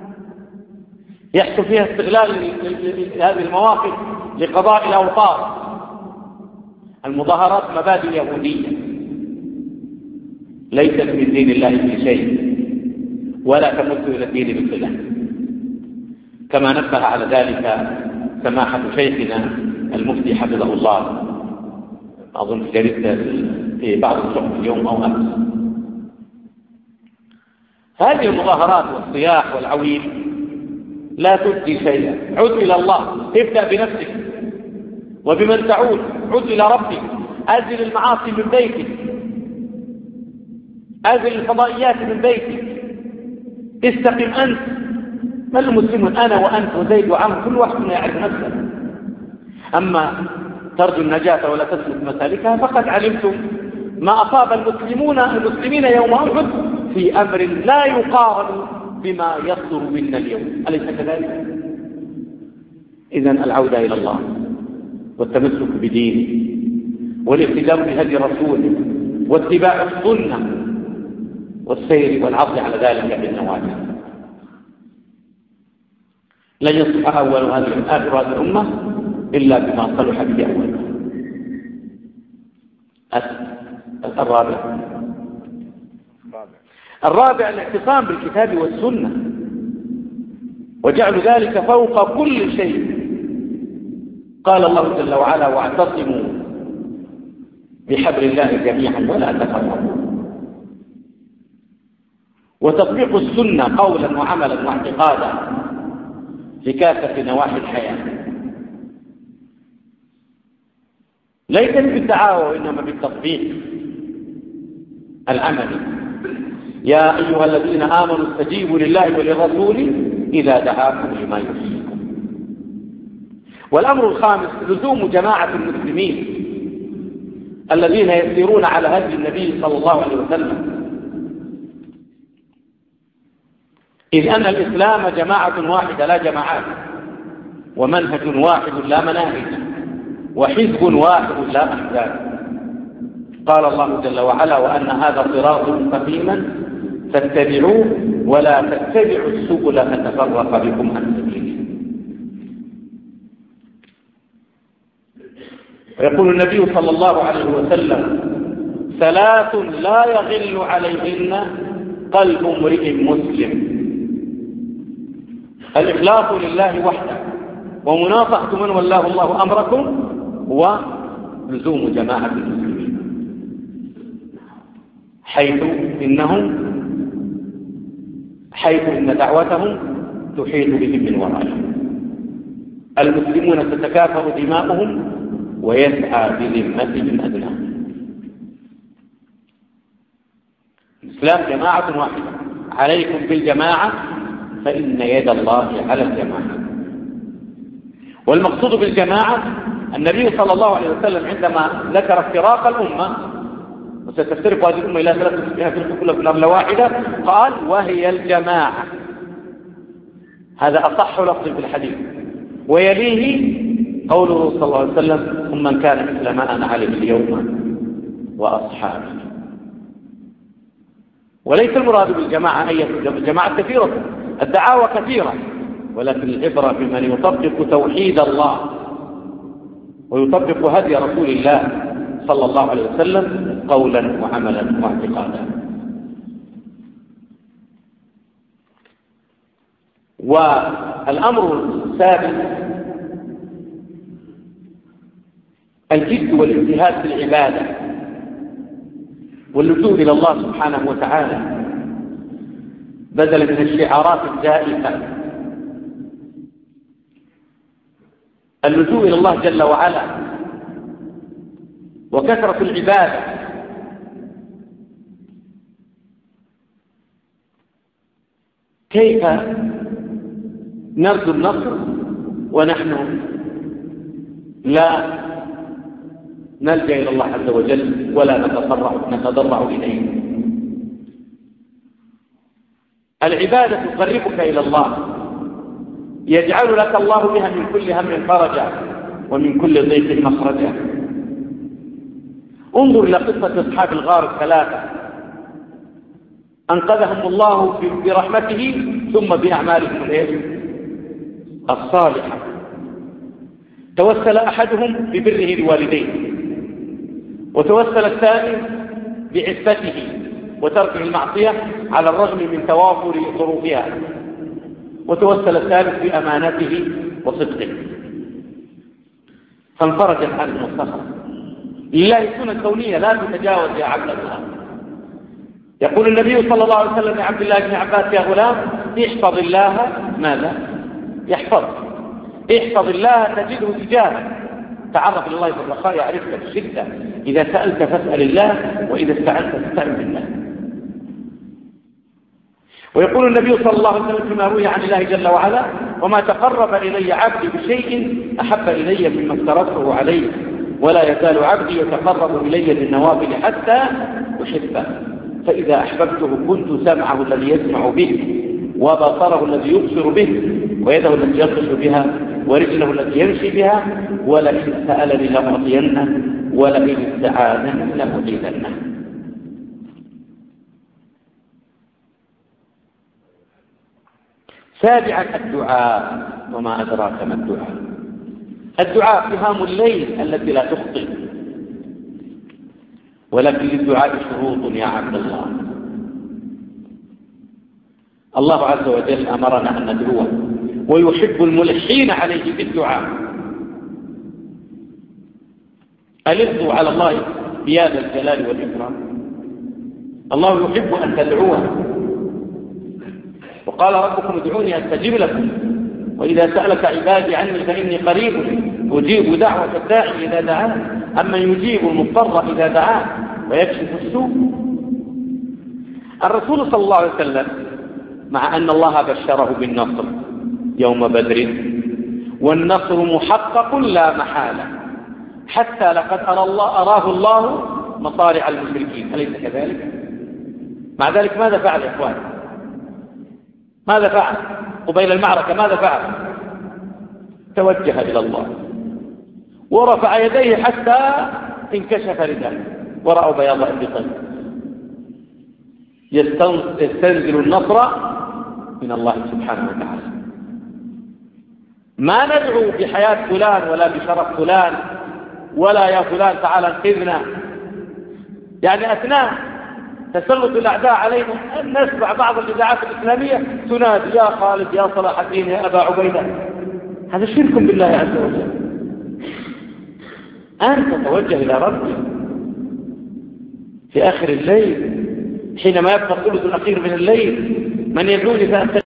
يحصل فيها استغلال هذه المواقف لقضاء الأوطار. المظاهرات مبادئ يهودية ليست من دين الله في شيء ولا تمت إلى الدين بصلة، كما نبه على ذلك سماحة شيخنا المفتي حفظه الله أظن في جريدة في بعض الصحف اليوم أو أمس. هذه المظاهرات والصياح والعويل لا تؤدي شيئا. عد إلى الله، ابدأ بنفسك وبمن تعود، عد إلى ربك، أزل المعاصي من بيتك، أزل الفضائيات من بيتك، استقم أنت. من المسلم؟ أنا وأنت وزيد وعمر، كل واحد منا يعرف نفسه. أما ترجو النجاة ولا تسلك مسالكها فقد علمتم ما أصاب المسلمون المسلمين يوم أحد في أمر لا يقارن بما يصدر منا اليوم، أليس كذلك؟ إذن العودة إلى الله والتمسك بدينه والاقتداء بهدي رسوله واتباع السنة والسير والعض على ذلك بالنواجذ. لن يصلح أول هذه آخر هذه الأمة إلا بما صلح به أولها. الرابع الرابع الاعتصام بالكتاب والسنة وجعل ذلك فوق كل شيء. قال الله جل وعلا: واعتصموا بحبل الله جميعا ولا تفرقوا. وتطبيق السنة قولا وعملا واعتقادا في كافة نواحي الحياة، ليس بالدعاوى وإنما بالتطبيق العملي. يا أيها الذين آمنوا استجيبوا لله وللرسول إذا دعاكم لما يحييكم. والأمر الخامس لزوم جماعة المسلمين الذين يسيرون على هدي النبي صلى الله عليه وسلم، إذ أن الإسلام جماعة واحدة لا جماعات، ومنهج واحد لا مناهج، وحزب واحد لا أحزاب. قال الله جل وعلا: وأن هذا صراط مستقيما فاتبعوه ولا تتبعوا السبل فتفرق بكم عن سبيله. ويقول النبي صلى الله عليه وسلم: ثلاث لا يغل عليهن قلب امرئ مسلم: الإخلاص لله وحده، ومناصحة من ولاه الله أمركم، ولزوم جماعة المسلمين، حيث إنهم حيث إن دعوتهم تحيط بهم من ورائهم. المسلمون تتكاثر دماؤهم ويسعى بذمتهم أدناهم. الإسلام جماعة واحدة، عليكم بالجماعة فإن يد الله على الجماعة. والمقصود بالجماعة النبي صلى الله عليه وسلم عندما ذكر افتراق الأمة، وستفترق هذه الأمة إلى ثلاثة فرق كلها في الأرض واحدة، قال وهي الجماعة. هذا أصح لفظ في الحديث. ويليه قوله صلى الله عليه وسلم هم من كان مثل ما أنا عليه اليوم وأصحابي. وليس المراد بالجماعة أي جماعة كثيرة، الدعاوى كثيرة، ولكن العبرة بمن يطبق توحيد الله ويطبق هدي رسول الله صلى الله عليه وسلم قولا وعملا واعتقادا. والأمر السادس الجد والاجتهاد في العبادة واللجوء إلى الله سبحانه وتعالى بدلا من الشعارات الزائفة. اللجوء إلى الله جل وعلا وكثرة العبادة. كيف نرجو النصر ونحن لا نلجأ إلى الله عز وجل ولا نتضرع نتضرع إليه؟ العبادة تقربك إلى الله، يجعل لك الله بها من كل هم فرجا ومن كل ضيق مخرجا. انظر إلى قصة أصحاب الغار الثلاثة، أنقذهم الله برحمته ثم بأعمالهم الصالحة. توسل أحدهم ببره لوالديه، وتوسل الثاني بعفته وترك المعصية على الرغم من توافر ظروفها، وتوسل الثالث بأمانته وصدقه، فانفرجت عنه الصخرة. لله سنة كونية لا تتجاوز يا عبد الله. يقول النبي صلى الله عليه وسلم لعبد الله بن عباس يا غلام احفظ الله ماذا؟ يحفظ. احفظ الله تجده تجاهك. تعرف الله في الرخاء يعرفك في الشدة. إذا سألت فاسأل الله، وإذا استعنت فاستعن بالله. ويقول النبي صلى الله عليه وسلم فيما روي عن الله جل وعلا وما تقرب إلي عبدي بشيء أحب إلي مما افترضته عليه، ولا يزال عبدي يتقرب إلي بالنوافل حتى أحبه، فإذا أحببته كنت سمعه الذي يسمع به، وبصره الذي يبصر به، ويده التي يبطش بها، ورجله التي يمشي بها، ولئن سألني لأعطينه، ولئن استعاذني لأعيذنه. سابعا الدعاء، وما أدراك ما الدعاء. الدعاء فهام الليل التي لا تخطئ، ولكن للدعاء شروط يا عبد الله. الله عز وجل أمرنا أن ندعوه، ويحب الملحين عليه بالدعاء. ألظوا على الله بهذا الجلال والإكرام. الله يحب أن تدعوه، وقال ربكم ادعوني أستجب لكم، وإذا سألك عبادي عني فإني قريب أجيب دعوة الداعي إذا دعاه، أما يجيب المضطر إذا دعاه ويكشف السوء. الرسول صلى الله عليه وسلم مع أن الله بشره بالنصر يوم بدر، والنصر محقق لا محالة، حتى لقد أرى الله أراه الله مصارع المشركين، أليس كذلك؟ مع ذلك ماذا فعل يا إخوان؟ ماذا فعل قبيل المعركة؟ ماذا فعل؟ توجه إلى الله ورفع يديه حتى انكشف رداءه ورأوا بياض إبطيه. يستنزل النصر من الله سبحانه وتعالى. ما ندعو بحياة فلان ولا بشرف فلان ولا يا فلان تعال انقذنا، يعني أثناء تسلط الأعداء علينا أن نسمع بعض الإذاعات الإسلامية تنادي يا خالد يا صلاح الدين يا أبا عبيدة. هذا شرك بالله عز وجل. أن تتوجه إلى ربك في آخر الليل حينما يبقى الثلث الأخير من الليل، من يدعوني فأنت